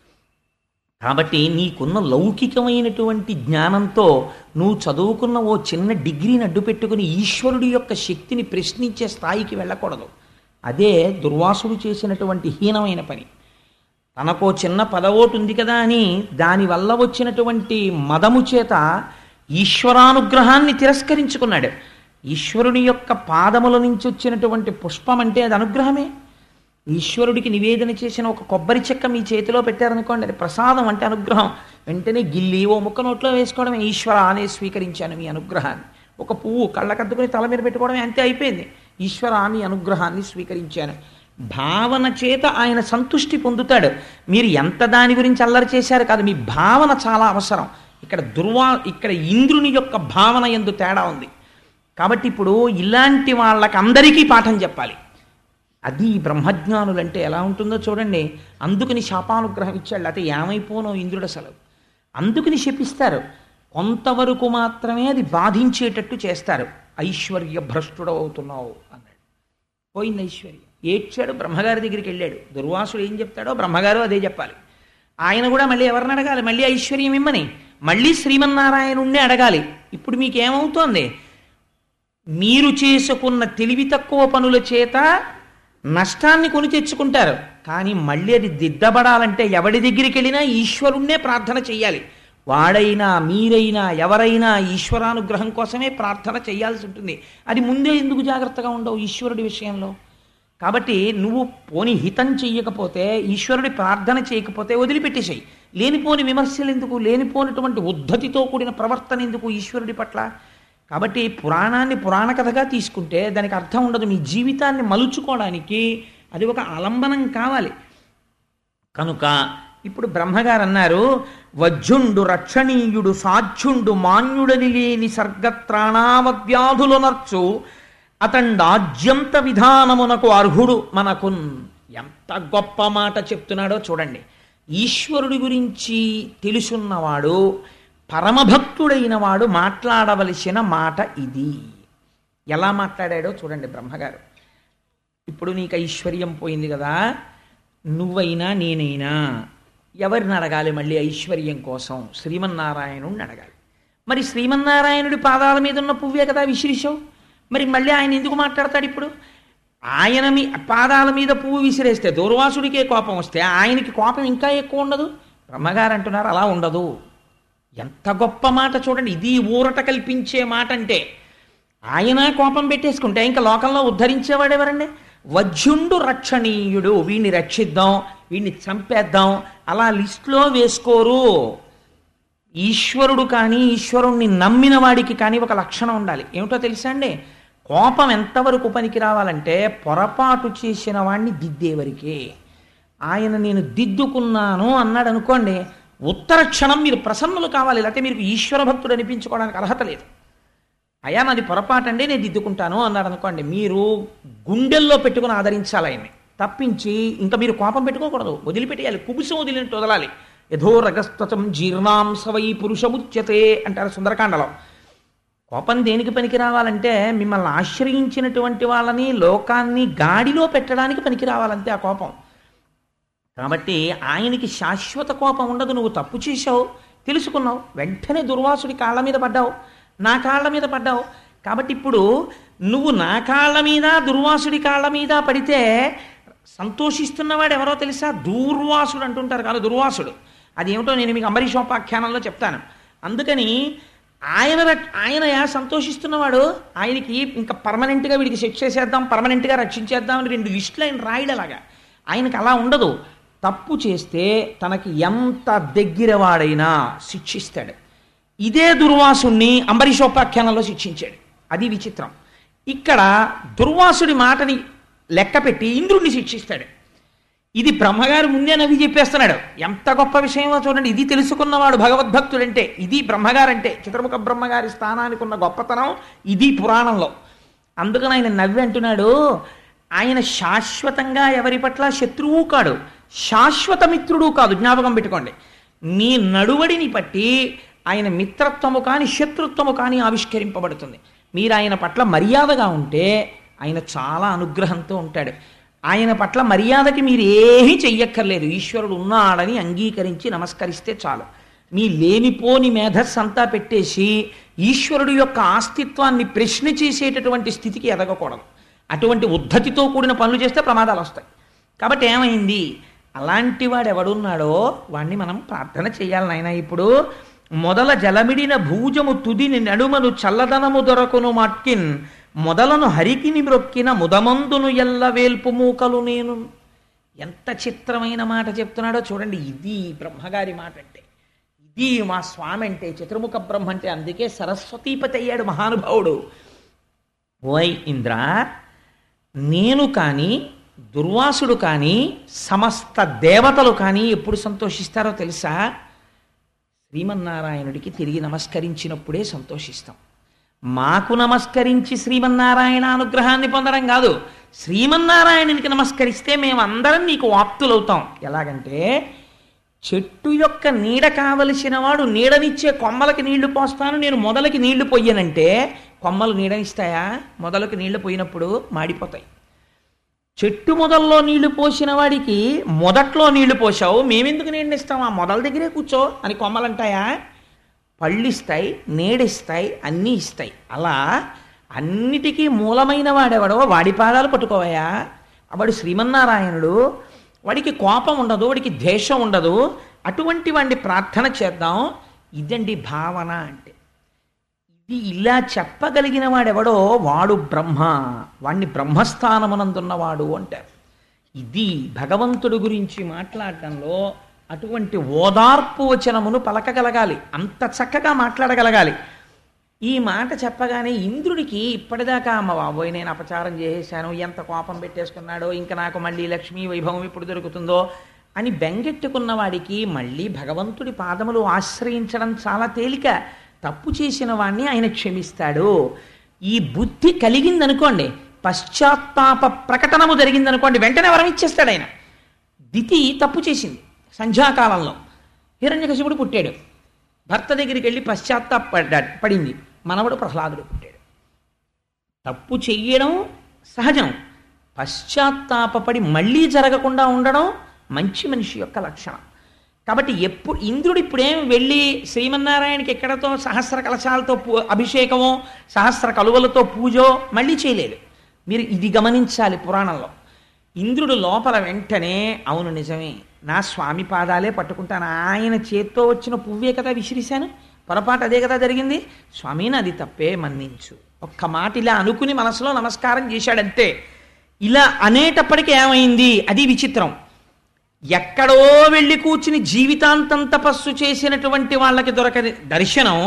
కాబట్టి నీకున్న లౌకికమైనటువంటి జ్ఞానంతో నువ్వు చదువుకున్న ఓ చిన్న డిగ్రీని అడ్డు పెట్టుకుని ఈశ్వరుడి యొక్క శక్తిని ప్రశ్నించే స్థాయికి వెళ్ళకూడదు. అదే దుర్వాసుడు చేసినటువంటి హీనమైన పని. తనకో చిన్న పదవోటు ఉంది కదా అని దానివల్ల వచ్చినటువంటి మదము చేత ఈశ్వరానుగ్రహాన్ని తిరస్కరించుకున్నాడు. ఈశ్వరుని యొక్క పాదముల నుంచి వచ్చినటువంటి పుష్పం అంటే అది అనుగ్రహమే. ఈశ్వరుడికి నివేదన చేసిన ఒక కొబ్బరి చెక్క మీ చేతిలో పెట్టారనుకోండి, అది ప్రసాదం అంటే అనుగ్రహం. వెంటనే గిల్లి ఓ ముక్క నోట్లో వేసుకోవడమే, ఈశ్వర అనే స్వీకరించాను మీ అనుగ్రహాన్ని. ఒక పువ్వు కళ్ళకద్దుకుని తల మీద పెట్టుకోవడమే, అంతే అయిపోయింది. ఈశ్వర మీ అనుగ్రహాన్ని స్వీకరించాను. భావన చేత ఆయన సంతుష్టి పొందుతాడు. మీరు ఎంత దాని గురించి అల్లరి చేశారు కాదు, మీ భావన చాలా అవసరం. ఇక్కడ ఇంద్రుని యొక్క భావన యందు తేడా ఉంది. కాబట్టి ఇప్పుడు ఇలాంటి వాళ్ళకి అందరికీ పాఠం చెప్పాలి. అది బ్రహ్మజ్ఞానులంటే ఎలా ఉంటుందో చూడండి. అందుకని శాపానుగ్రహం ఇచ్చాడు, లేకపోతే ఏమైపోనో ఇంద్రుడు అసలు. అందుకని శపిస్తారు. కొంతవరకు మాత్రమే అది బాధించేటట్టు చేస్తారు. ఐశ్వర్య భ్రష్టుడవుతున్నావు అన్నాడు. పోయింది ఐశ్వర్యం. ఏడ్చాడు, బ్రహ్మగారి దగ్గరికి వెళ్ళాడు. దుర్వాసుడు ఏం చెప్తాడో బ్రహ్మగారు అదే చెప్పాలి. ఆయన కూడా మళ్ళీ ఎవరిని అడగాలి? మళ్ళీ ఐశ్వర్యం ఇమ్మని, మళ్ళీ శ్రీమన్నారాయణుణ్ణి అడగాలి. ఇప్పుడు మీకేమవుతోంది? మీరు చేసుకున్న తెలివి తక్కువ పనుల చేత నష్టాన్ని కొని తెచ్చుకుంటారు. కానీ మళ్ళీ అది దిద్దబడాలంటే ఎవడి దగ్గరికి వెళ్ళినా ఈశ్వరుణ్ణే ప్రార్థన చెయ్యాలి. వాడైనా మీరైనా ఎవరైనా ఈశ్వరానుగ్రహం కోసమే ప్రార్థన చేయాల్సి ఉంటుంది. అది ముందే ఎందుకు జాగ్రత్తగా ఉండవు ఈశ్వరుడి విషయంలో? కాబట్టి నువ్వు పోని హితం చెయ్యకపోతే, ఈశ్వరుడి ప్రార్థన చేయకపోతే వదిలిపెట్టేసాయి. లేనిపోని విమర్శలు ఎందుకు, లేనిపోనిటువంటి ఉద్ధతితో కూడిన ప్రవర్తన ఎందుకు ఈశ్వరుడి పట్ల? కాబట్టి పురాణాన్ని పురాణ కథగా తీసుకుంటే దానికి అర్థం ఉండదు. మీ జీవితాన్ని మలుచుకోవడానికి అది ఒక ఆలంబనం కావాలి. కనుక ఇప్పుడు బ్రహ్మగారు అన్నారు, వజ్జుండు రక్షణీయుడు సాధ్యుండు మాన్యుడని లేని సర్గత్రాణావవ్యాధులు నర్చు అతండాజ్యంత విధానమునకు అర్హుడు మనకున్. ఎంత గొప్ప మాట చెప్తున్నాడో చూడండి. ఈశ్వరుడి గురించి తెలుసున్నవాడు, పరమభక్తుడైన వాడు మాట్లాడవలసిన మాట ఇది. ఎలా మాట్లాడాడో చూడండి బ్రహ్మగారు. ఇప్పుడు నీకు ఐశ్వర్యం పోయింది కదా, నువ్వైనా నేనైనా ఎవరిని అడగాలి? మళ్ళీ ఐశ్వర్యం కోసం శ్రీమన్నారాయణుడిని అడగాలి. మరి శ్రీమన్నారాయణుడి పాదాల మీద ఉన్న పువ్వే కదా విసిరిశావు, మరి మళ్ళీ ఆయన ఎందుకు మాట్లాడతాడు? ఇప్పుడు ఆయన పాదాల మీద పువ్వు విసిరేస్తే దుర్వాసుడికే కోపం వస్తే ఆయనకి కోపం ఇంకా ఎక్కువ ఉండదు? బ్రహ్మగారు అంటున్నారు అలా ఉండదు. ఎంత గొప్ప మాట చూడండి. ఇది ఊరట కల్పించే మాట. అంటే ఆయన కోపం పెట్టేసుకుంటే ఇంకా లోకంలో ఉద్ధరించేవాడు ఎవరండి? వజ్జుండు రక్షణీయుడు, వీడిని రక్షిద్దాం, వీడిని చంపేద్దాం అలా లిస్టులో వేసుకోరు. ఈశ్వరుడు కానీ ఈశ్వరుణ్ణి నమ్మిన వాడికి కానీ ఒక లక్షణం ఉండాలి. ఏమిటో తెలుసా అండి? కోపం ఎంతవరకు పనికి రావాలంటే పొరపాటు చేసిన వాడిని దిద్దేవరికే. ఆయన నేను దిద్దుకున్నాను అన్నాడు అనుకోండి, ఉత్తర క్షణం మీరు ప్రసన్నులు కావాలి. లేకపోతే మీరు ఈశ్వర భక్తుడు అనిపించుకోవడానికి అర్హత లేదు. అయ్యా నాది పొరపాటు అండి నేను దిద్దుకుంటాను అన్నాడు అనుకోండి, మీరు గుండెల్లో పెట్టుకుని ఆదరించాలి ఆయన్ని, తప్పించి ఇంకా మీరు కోపం పెట్టుకోకూడదు, వదిలిపెట్టేయాలి. కుబుసం వదిలినట్టు వదలాలి. యథో రగస్త్వం జీర్ణాంసవై పురుషముచ్యతే అంటారు సుందరకాండలో. కోపం దేనికి పనికి రావాలంటే మిమ్మల్ని ఆశ్రయించినటువంటి వాళ్ళని లోకాన్ని గాడిలో పెట్టడానికి పనికి రావాలంతే ఆ కోపం. కాబట్టి ఆయనకి శాశ్వత కోపం ఉండదు. నువ్వు తప్పు చేశావు, తెలుసుకున్నావు, వెంటనే దుర్వాసుడి కాళ్ళ మీద పడ్డావు, నా కాళ్ళ మీద పడ్డావు. కాబట్టి ఇప్పుడు నువ్వు నా కాళ్ళ మీద దుర్వాసుడి కాళ్ళ మీద పడితే సంతోషిస్తున్నవాడు ఎవరో తెలుసా? దూర్వాసుడు అంటుంటారు కాదు, దుర్వాసుడు. అదేమిటో నేను మీకు అంబరీషోపాఖ్యానంలో చెప్తాను. అందుకని ఆయన సంతోషిస్తున్నవాడు, ఆయనకి ఇంకా పర్మనెంట్గా వీడికి శిక్ష చేసేద్దాం, పర్మనెంట్గా రక్షించేద్దాం అని 2 లిస్టులు ఆయన రాయడలాగా. ఆయనకి అలా ఉండదు. తప్పు చేస్తే తనకి ఎంత దగ్గరవాడైనా శిక్షిస్తాడు. ఇదే దుర్వాసుణ్ణి అంబరీషోపాఖ్యానంలో శిక్షించాడు. అది విచిత్రం. ఇక్కడ దుర్వాసుడి మాటని లెక్కపెట్టి ఇంద్రుణ్ణి శిక్షిస్తాడు. ఇది బ్రహ్మగారు ముందే నవ్వి చెప్పేస్తున్నాడు. ఎంత గొప్ప విషయమో చూడండి. ఇది తెలుసుకున్నవాడు భగవద్భక్తుడంటే, ఇది బ్రహ్మగారంటే, చతుర్ముఖ బ్రహ్మగారి స్థానానికి ఉన్న గొప్పతనం ఇది పురాణంలో. అందుకని ఆయన నవ్వి అంటున్నాడు, ఆయన శాశ్వతంగా ఎవరి పట్ల శత్రువు కాడు, శాశ్వత మిత్రుడు కాదు. జ్ఞాపకం పెట్టుకోండి. మీ నడువడిని బట్టి ఆయన మిత్రత్వము కానీ శత్రుత్వము కానీ ఆవిష్కరింపబడుతుంది. మీరు ఆయన పట్ల మర్యాదగా ఉంటే ఆయన చాలా అనుగ్రహంతో ఉంటాడు. ఆయన పట్ల మర్యాదకి మీరు ఏమీ చెయ్యక్కర్లేదు. ఈశ్వరుడు ఉన్నాడని అంగీకరించి నమస్కరిస్తే చాలు. మీ లేనిపోని మేధస్సు అంతా పెట్టేసి ఈశ్వరుడు యొక్క అస్తిత్వాన్ని ప్రశ్న చేసేటటువంటి స్థితికి ఎదగకూడదు. అటువంటి ఉద్ధతితో కూడిన పనులు చేస్తే ప్రమాదాలు వస్తాయి. కాబట్టి ఏమైంది, అలాంటి వాడు ఎవడున్నాడో వాణ్ణి మనం ప్రార్థన చేయాలి నాయన. ఇప్పుడు మొదల జలమిడిన భూజము తుదిని నడుమను చల్లదనము దొరకును మట్కిన్ మొదలను హరికిని మ్రొక్కిన ముదమందును ఎల్ల వేల్పు మూకలు నేను. ఎంత చిత్రమైన మాట చెప్తున్నాడో చూడండి. ఇది బ్రహ్మగారి మాట అంటే, ఇది మా స్వామి అంటే, చతుర్ముఖ బ్రహ్మ అంటే. అందుకే సరస్వతీపతి అయ్యాడు మహానుభావుడు. ఓయ్ ఇంద్ర, నేను కానీ దుర్వాసుడు కానీ సమస్త దేవతలు కానీ ఎప్పుడు సంతోషిస్తారో తెలుసా? శ్రీమన్నారాయణుడికి తిరిగి నమస్కరించినప్పుడే సంతోషిస్తాం. మాకు నమస్కరించి శ్రీమన్నారాయణ అనుగ్రహాన్ని పొందడం కాదు, శ్రీమన్నారాయణునికి నమస్కరిస్తే మేమందరం నీకు వాప్తులవుతాం. ఎలాగంటే, చెట్టు యొక్క నీడ కావలసిన వాడు నీడనిచ్చే కొమ్మలకి నీళ్లు పోస్తాను, నేను మొదలకి నీళ్లు పొయ్యనంటే కొమ్మలు నీడనిస్తాయా? మొదలకి నీళ్లు పోయినప్పుడు మాడిపోతాయి. చెట్టు మొదల్లో నీళ్లు పోసిన వాడికి మొదట్లో నీళ్లు పోసావు, మేమెందుకు నీడనిస్తాం, ఆ మొదల దగ్గరే కూర్చో అని కొమ్మలంటాయా? పళ్ళిస్తాయి, నీడిస్తాయి, అన్నీ ఇస్తాయి. అలా అన్నిటికీ మూలమైన వాడెవడో వాడి పాదాలు పట్టుకోవయా. వాడు శ్రీమన్నారాయణుడు. వాడికి కోపం ఉండదు, వాడికి ద్వేషం ఉండదు. అటువంటి వాడిని ప్రార్థన చేద్దాం. ఇదండి భావన అంటే. ఇది ఇలా చెప్పగలిగిన వాడెవడో వాడు బ్రహ్మ, వాణ్ణి బ్రహ్మస్థానమునందున్నవాడు అంటారు. ఇది భగవంతుడి గురించి మాట్లాడటంలో అటువంటి ఓదార్పు వచనమును పలకగలగాలి, అంత చక్కగా మాట్లాడగలగాలి. ఈ మాట చెప్పగానే ఇంద్రుడికి ఇప్పటిదాకా అమ్మ బాబోయ్ నేను అపచారం చేసేసాను, ఎంత కోపం పెట్టేసుకున్నాడో, ఇంకా నాకు మళ్ళీ లక్ష్మీ వైభవం ఎప్పుడు దొరుకుతుందో అని బెంగెట్టుకున్న వాడికి మళ్ళీ భగవంతుడి పాదములు ఆశ్రయించడం చాలా తేలిక. తప్పు చేసిన వాణ్ణి ఆయన క్షమిస్తాడు. ఈ బుద్ధి కలిగిందనుకోండి, పశ్చాత్తాప ప్రకటనము జరిగిందనుకోండి, వెంటనే వరం ఇచ్చేస్తాడు ఆయన. దితి తప్పు చేసింది సంధ్యాకాలంలో. హిరణ్యకశిపుడు పుట్టాడు. భర్త దగ్గరికి వెళ్ళి పడింది. మనవడు ప్రహ్లాదుడు పుట్టాడు. తప్పు చెయ్యడం సహజం, పశ్చాత్తాపడి మళ్ళీ జరగకుండా ఉండడం మంచి మనిషి యొక్క లక్షణం. కాబట్టి ఇంద్రుడు ఇప్పుడేం వెళ్ళి శ్రీమన్నారాయణకి ఎక్కడతో సహస్ర కలశాలతో అభిషేకమో సహస్ర కలువలతో పూజో మళ్ళీ చేయలేదు. మీరు ఇది గమనించాలి. పురాణంలో ఇంద్రుడు లోపల వెంటనే అవును నిజమే, నా స్వామి పాదాలే పట్టుకుంటాను, ఆయన చేత్తో వచ్చిన పువ్వే కదా విసిరిశాను, పొరపాటు అదే కదా జరిగింది, స్వామి నాది తప్పే మన్నించు, ఒక్క మాట ఇలా అనుకుని మనసులో నమస్కారం చేశాడంతే. ఇలా అనేటప్పటికీ ఏమైంది, అది విచిత్రం. ఎక్కడో వెళ్ళి కూర్చుని జీవితాంతం తపస్సు చేసినటువంటి వాళ్ళకి దొరకని దర్శనం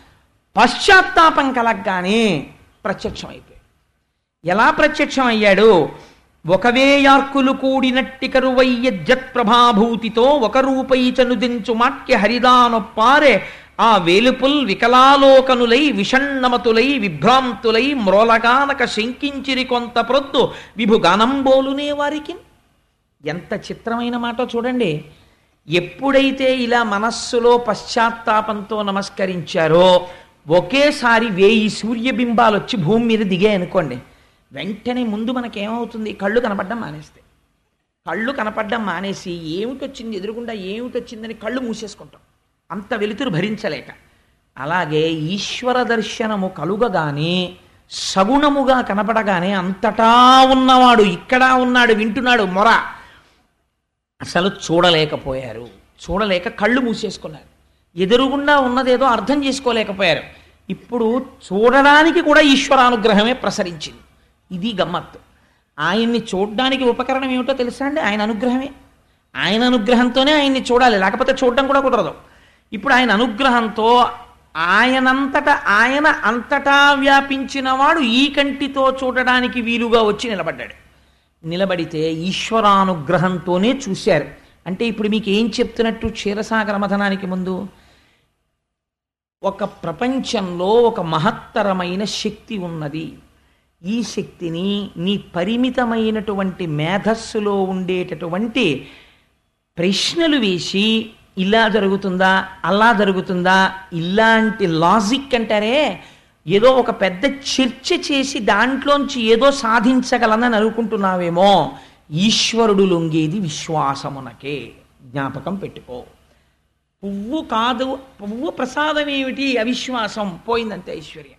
పశ్చాత్తాపం కలగ్గానే ప్రత్యక్షం అయిపోయాడు. ఎలా ప్రత్యక్షం అయ్యాడు? ఒకవేయార్కులు కూడినట్టి కరువయ్య జత్ప్రభాభూతితో ఒక రూపై చనుదించు మాట్య హరిదానొప్పారే ఆ వేలుపుల్ వికలాలోకనులై విషణ్ణమతులై విభ్రాంతులై మ్రోలగానక శంకించిరి కొంత ప్రొద్దు విభుగానంబోలునే వారికి. ఎంత చిత్రమైన మాట చూడండి. ఎప్పుడైతే ఇలా మనస్సులో పశ్చాత్తాపంతో నమస్కరించారో ఒకేసారి 1000 సూర్యబింబాలు వచ్చి భూమి మీద దిగాయి అనుకోండి, వెంటనే ముందు మనకేమవుతుంది, కళ్ళు కనపడడం మానేస్తాయి. కళ్ళు కనపడడం మానేసి ఏమిటొచ్చింది ఎదురుగుండా ఏమిటొచ్చిందని కళ్ళు మూసేసుకుంటాం, అంత వెలుతురు భరించలేక. అలాగే ఈశ్వర దర్శనము కలుగగానే సగుణముగా కనపడగానే అంతటా ఉన్నవాడు ఇక్కడ ఉన్నాడు వింటున్నాడు మొర, అసలు చూడలేకపోయారు. చూడలేక కళ్ళు మూసేసుకున్నారు. ఎదురుగుండా ఉన్నదేదో అర్థం చేసుకోలేకపోయారు. ఇప్పుడు చూడడానికి కూడా ఈశ్వరానుగ్రహమే ప్రసరించింది. ఇది గమ్మత్తు. ఆయన్ని చూడడానికి ఉపకరణం ఏమిటో తెలుసా అండి? ఆయన అనుగ్రహమే. ఆయన అనుగ్రహంతోనే ఆయన్ని చూడాలి, లేకపోతే చూడడం కూడా కుదరదు. ఇప్పుడు ఆయన అనుగ్రహంతో ఆయనంతట ఆయన అంతటా వ్యాపించిన వాడు ఈ కంటితో చూడడానికి వీలుగా వచ్చి నిలబడ్డాడు. నిలబడితే ఈశ్వరానుగ్రహంతోనే చూశారు. అంటే ఇప్పుడు మీకు ఏం చెప్తున్నట్టు క్షీరసాగర మథనానికి ముందు ఒక ప్రపంచంలో ఒక మహత్తరమైన శక్తి ఉన్నది. ఈ శక్తిని నీ పరిమితమైనటువంటి మేధస్సులో ఉండేటటువంటి ప్రశ్నలు వేసి ఇలా జరుగుతుందా, అలా జరుగుతుందా, ఇలాంటి లాజిక్ అంటారే, ఏదో ఒక పెద్ద చర్చ చేసి దాంట్లోంచి ఏదో సాధించగలనని అనుకుంటున్నావేమో. ఈశ్వరుడు లొంగేది విశ్వాసమునకే, జ్ఞాపకం పెట్టుకో. పువ్వు కాదు, పువ్వు ప్రసాదం ఏమిటి? అవిశ్వాసం, పోయిందంతే ఐశ్వర్యం.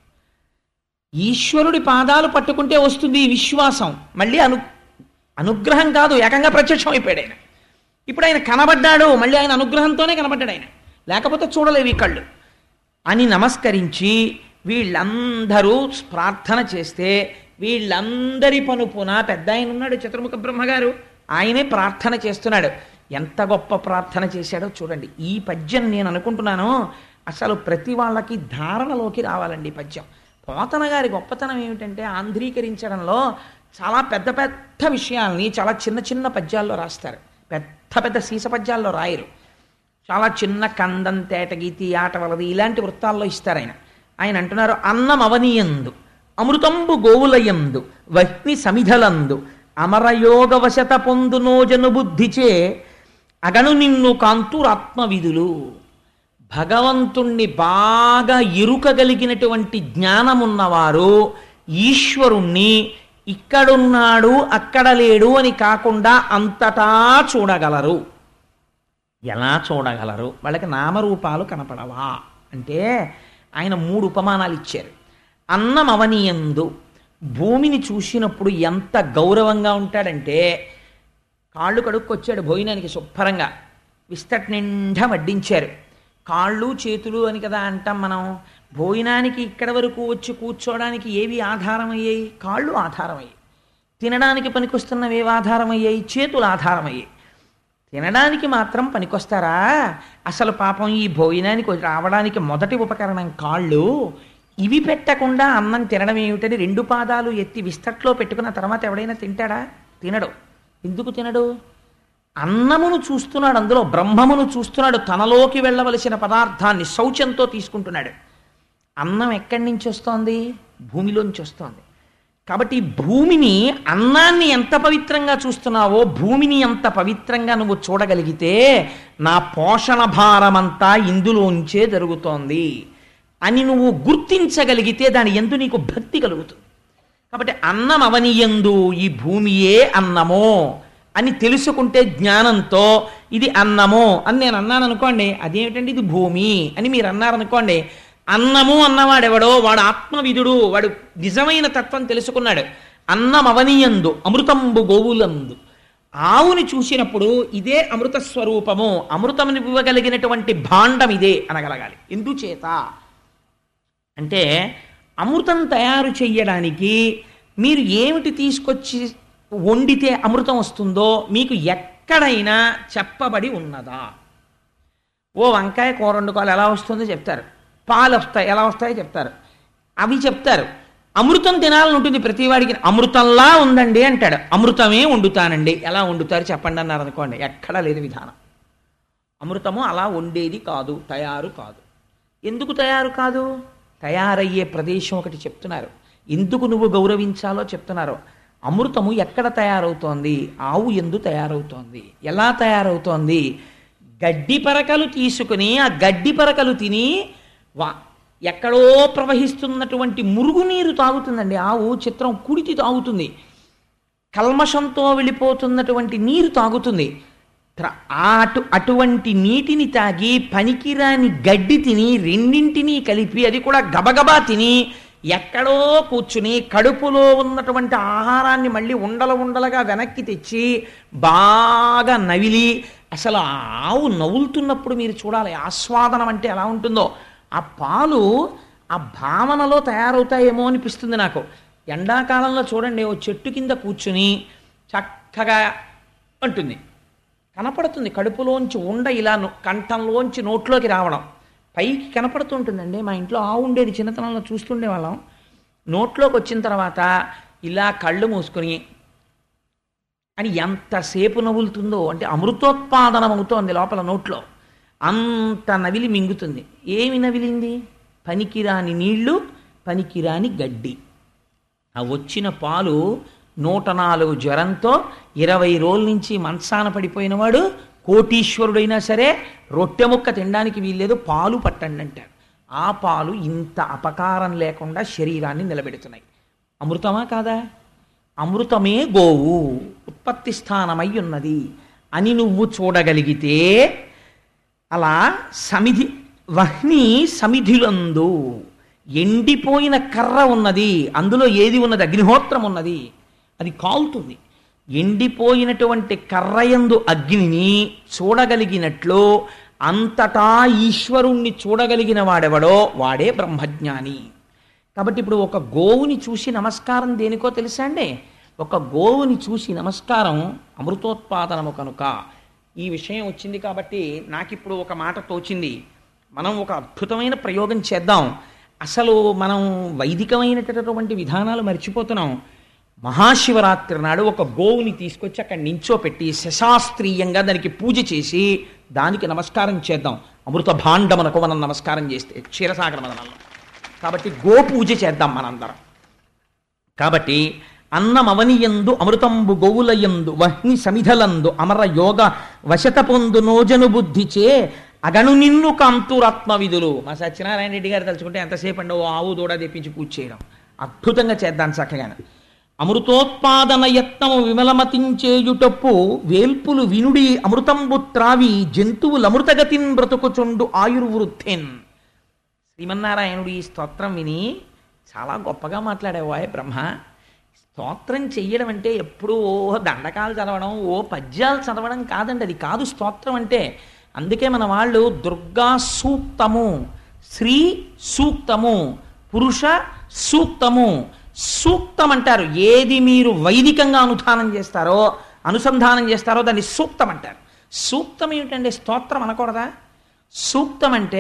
ఈశ్వరుడి పాదాలు పట్టుకుంటే వస్తుంది విశ్వాసం. మళ్ళీ అనుగ్రహం కాదు, ఏకంగా ప్రత్యక్షం అయిపోయాడు ఆయన. ఇప్పుడు ఆయన కనబడ్డాడు, మళ్ళీ ఆయన అనుగ్రహంతోనే కనబడ్డాడు ఆయన, లేకపోతే చూడలేవి కళ్ళు అని నమస్కరించి వీళ్ళందరూ ప్రార్థన చేస్తే వీళ్ళందరి పనుపున పెద్ద ఆయన ఉన్నాడు చతుర్ముఖ బ్రహ్మగారు, ఆయనే ప్రార్థన చేస్తున్నాడు. ఎంత గొప్ప ప్రార్థన చేశాడో చూడండి. ఈ పద్యం నేను అనుకుంటున్నాను అసలు ప్రతి వాళ్ళకి ధారణలోకి రావాలండి. ఈ పద్యం పోతన గారి గొప్పతనం ఏమిటంటే ఆంధ్రీకరించడంలో చాలా పెద్ద పెద్ద విషయాల్ని చాలా చిన్న చిన్న పద్యాల్లో రాస్తారు. పెద్ద పెద్ద సీస పద్యాల్లో రాయరు. చాలా చిన్న కందం, తేటగీతి, ఆట వలది ఇలాంటి వృత్తాల్లో ఇస్తారు ఆయన. ఆయన అంటున్నారు, అన్నం అవనియందు అమృతంబు గోవులయందు వహ్ని సమిధలందు అమరయోగవశత పొందునోజను బుద్ధిచే అగను నిన్ను కాంతురాత్మవిధులు. భగవంతుణ్ణి బాగా ఎరుకగలిగినటువంటి జ్ఞానమున్నవారు ఈశ్వరుణ్ణి ఇక్కడున్నాడు అక్కడ లేడు అని కాకుండా అంతటా చూడగలరు. ఎలా చూడగలరు? వాళ్ళకి నామరూపాలు కనపడవా అంటే ఆయన 3 ఉపమానాలు ఇచ్చారు. అన్నం అవనియందు, భూమిని చూసినప్పుడు ఎంత గౌరవంగా ఉంటాడంటే కాళ్ళు కడుక్కొచ్చాడు భోజనానికి శుభ్రంగా, విస్తట్ నిండా వడ్డించారు. కాళ్ళు చేతులు అని కదా అంటాం మనం. భోజనానికి ఇక్కడ వరకు వచ్చి కూర్చోవడానికి ఏవి ఆధారమయ్యాయి? కాళ్ళు ఆధారమయ్యాయి. తినడానికి పనికొస్తున్నవి ఏవి ఆధారమయ్యాయి? చేతులు ఆధారమయ్యాయి. తినడానికి మాత్రం పనికొస్తారా? అసలు పాపం ఈ భోజనానికి రావడానికి మొదటి ఉపకరణం కాళ్ళు. ఇవి పెట్టకుండా అన్నం తినడం ఏమిటని 2 పాదాలు ఎత్తి విస్తట్లో పెట్టుకున్న తర్వాత ఎవడైనా తింటాడా? తినడు. ఎందుకు తినడు? అన్నమును చూస్తున్నాడు, అందులో బ్రహ్మమును చూస్తున్నాడు, తనలోకి వెళ్ళవలసిన పదార్థాన్ని శౌచంతో తీసుకుంటున్నాడు. అన్నం ఎక్కడి నుంచి వస్తోంది? భూమిలోంచి వస్తోంది. కాబట్టి భూమిని, అన్నాన్ని ఎంత పవిత్రంగా చూస్తున్నావో భూమిని ఎంత పవిత్రంగా నువ్వు చూడగలిగితే నా పోషణ భారమంతా ఇందులోంచే జరుగుతోంది అని నువ్వు గుర్తించగలిగితే దాని యందు నీకు భక్తి కలుగుతుంది. కాబట్టి అన్నం అవనియందు, ఈ భూమియే అన్నమో అని తెలుసుకుంటే జ్ఞానంతో ఇది అన్నమో అని నేను అన్నాను అనుకోండి, అదేమిటండి ఇది భూమి అని మీరు అన్నారనుకోండి, అన్నము అన్నవాడెవడో వాడు ఆత్మవిధుడు, వాడు నిజమైన తత్వం తెలుసుకున్నాడు. అన్నం అవనియందు అమృతంబు గోవులందు, ఆవుని చూసినప్పుడు ఇదే అమృత స్వరూపము, అమృతముని ఇవ్వగలిగినటువంటి భాండం ఇదే అనగలగాలి. ఎందుచేత అంటే అమృతం తయారు చెయ్యడానికి మీరు ఏమిటి తీసుకొచ్చి వండితే అమృతం వస్తుందో మీకు ఎక్కడైనా చెప్పబడి ఉన్నదా? ఓ వంకాయ కూర వండుకోవాలి, ఎలా వస్తుందో చెప్తారు. పాలు వస్తాయి, ఎలా వస్తాయో చెప్తారు. అవి చెప్తారు. అమృతం తినాలని ఉంటుంది ప్రతివాడికి. అమృతంలా ఉందండి అంటాడు. అమృతమే వండుతానండి, ఎలా వండుతారు చెప్పండి అన్నారు అనుకోండి, ఎక్కడా లేదు విధానం. అమృతము అలా వండేది కాదు, తయారు కాదు. ఎందుకు తయారు కాదు? తయారయ్యే ప్రదేశం ఒకటి చెప్తున్నారు. ఎందుకు నువ్వు గౌరవించాలో చెప్తున్నారు. అమృతము ఎక్కడ తయారవుతోంది? ఆవు ఎందు తయారవుతోంది. ఎలా తయారవుతోంది? గడ్డి పరకలు తీసుకుని ఆ గడ్డి పరకలు తిని ఎక్కడో ప్రవహిస్తున్నటువంటి మురుగునీరు తాగుతుందండి ఆవు. చిత్రం, కుడితి తాగుతుంది, కల్మషంతో వెళ్ళిపోతున్నటువంటి నీరు తాగుతుంది. అటువంటి నీటిని తాగి పనికిరాని గడ్డి తిని రెండింటినీ కలిపి, అది కూడా గబగబా తిని ఎక్కడో కూర్చుని కడుపులో ఉన్నటువంటి ఆహారాన్ని మళ్ళీ ఉండలుగా వెనక్కి తెచ్చి బాగా నవిలి, అసలు ఆవు నవ్వులుతున్నప్పుడు మీరు చూడాలి ఆస్వాదనం అంటే ఎలా ఉంటుందో. ఆ పాలు ఆ భావనలో తయారవుతాయేమో అనిపిస్తుంది నాకు. ఎండాకాలంలో చూడండి, ఓ చెట్టు కింద కూర్చుని చక్కగా ఉంటుంది, కనపడుతుంది. కడుపులోంచి ఉండ ఇలా కంఠంలోంచి నోట్లోకి రావడం పైకి కనపడుతుంటుందండి. మా ఇంట్లో ఆవు ఉండేది, చిన్నతనంలో చూస్తుండే వాళ్ళం. నోట్లోకి వచ్చిన తర్వాత ఇలా కళ్ళు మూసుకొని అని ఎంతసేపు నవ్వులుతుందో, అంటే అమృతోత్పాదనం అవుతోంది లోపల నోట్లో. అంత నవిలి మింగుతుంది. ఏమి నవిలింది? పనికిరాని నీళ్లు, పనికిరాని గడ్డి. ఆ వచ్చిన పాలు 104 జ్వరంతో 20 రోజుల నుంచి మంచాన పడిపోయినవాడు కోటీశ్వరుడైనా సరే రొట్టె ముక్క తినడానికి వీల్లేదు, పాలు పట్టండి అంటారు. ఆ పాలు ఇంత అపకారం లేకుండా శరీరాన్ని నిలబెడుతున్నాయి. అమృతమా కాదా? అమృతమే గోవు ఉత్పత్తి స్థానమై ఉన్నది అని నువ్వు చూడగలిగితే, అలా వహ్ని సమిధిలందు ఎండిపోయిన కర్ర ఉన్నది, అందులో ఏది ఉన్నది? అగ్నిహోత్రం ఉన్నది, అది కాలుతుంది. ఎండిపోయినటువంటి కర్రయందు అగ్నిని చూడగలిగినట్లు అంతటా ఈశ్వరుణ్ణి చూడగలిగిన వాడెవడో వాడే బ్రహ్మజ్ఞాని. కాబట్టి ఇప్పుడు ఒక గోవుని చూసి నమస్కారం దేనికో తెలుసా అండి? ఒక గోవుని చూసి నమస్కారం అమృతోత్పాదనము కనుక. ఈ విషయం వచ్చింది కాబట్టి నాకిప్పుడు ఒక మాట తోచింది. మనం ఒక అద్భుతమైన ప్రయోగం చేద్దాం. అసలు మనం వైదికమైనటువంటి విధానాలు మర్చిపోతున్నాం. మహాశివరాత్రి నాడు ఒక గోవుని తీసుకొచ్చి అక్కడ నించోపెట్టి శశాస్త్రీయంగా దానికి పూజ చేసి దానికి నమస్కారం చేద్దాం. అమృత భాండమునకు మనం నమస్కారం చేస్తే క్షీరసాగర మదనంలో. కాబట్టి గోపూజ చేద్దాం మనందరం. కాబట్టి అన్నమవనియందు అమృతంబు గోవులయందు వహ్ని సమిధలందు అమర యోగ వశత పొందు నోజను బుద్ధిచే అగను నిన్ను కాంతురాత్మ విధులు. మా సత్యనారాయణ రెడ్డి గారు తలుచుకుంటే ఎంతసేపు అండి ఆవు దూడ తెప్పించి పూజ చేయడం. అద్భుతంగా చేద్దాం చక్కగా. అమృతోత్పాదన యత్నము విమలమతించేయుటప్పు వేల్పులు వినుడి అమృతంబు త్రావి జంతువులు అమృతగతిన్ బ్రతుకుచుండు ఆయుర్వృద్ధెన్. శ్రీమన్నారాయణుడు ఈ స్తోత్రం విని చాలా గొప్పగా మాట్లాడేవాయ్ బ్రహ్మ. స్తోత్రం చెయ్యడం అంటే ఎప్పుడూ దండకాలు చదవడం, పద్యాలు చదవడం కాదండి. అది కాదు స్తోత్రం అంటే. అందుకే మన వాళ్ళు దుర్గా సూక్తము, శ్రీ సూక్తము, పురుష సూక్తము, సూక్తం అంటారు. ఏది మీరు వైదికంగా అనుసంధానం చేస్తారో దాన్ని సూక్తం అంటారు. సూక్తం ఏమిటంటే స్తోత్రం అనకూడదా? సూక్తం అంటే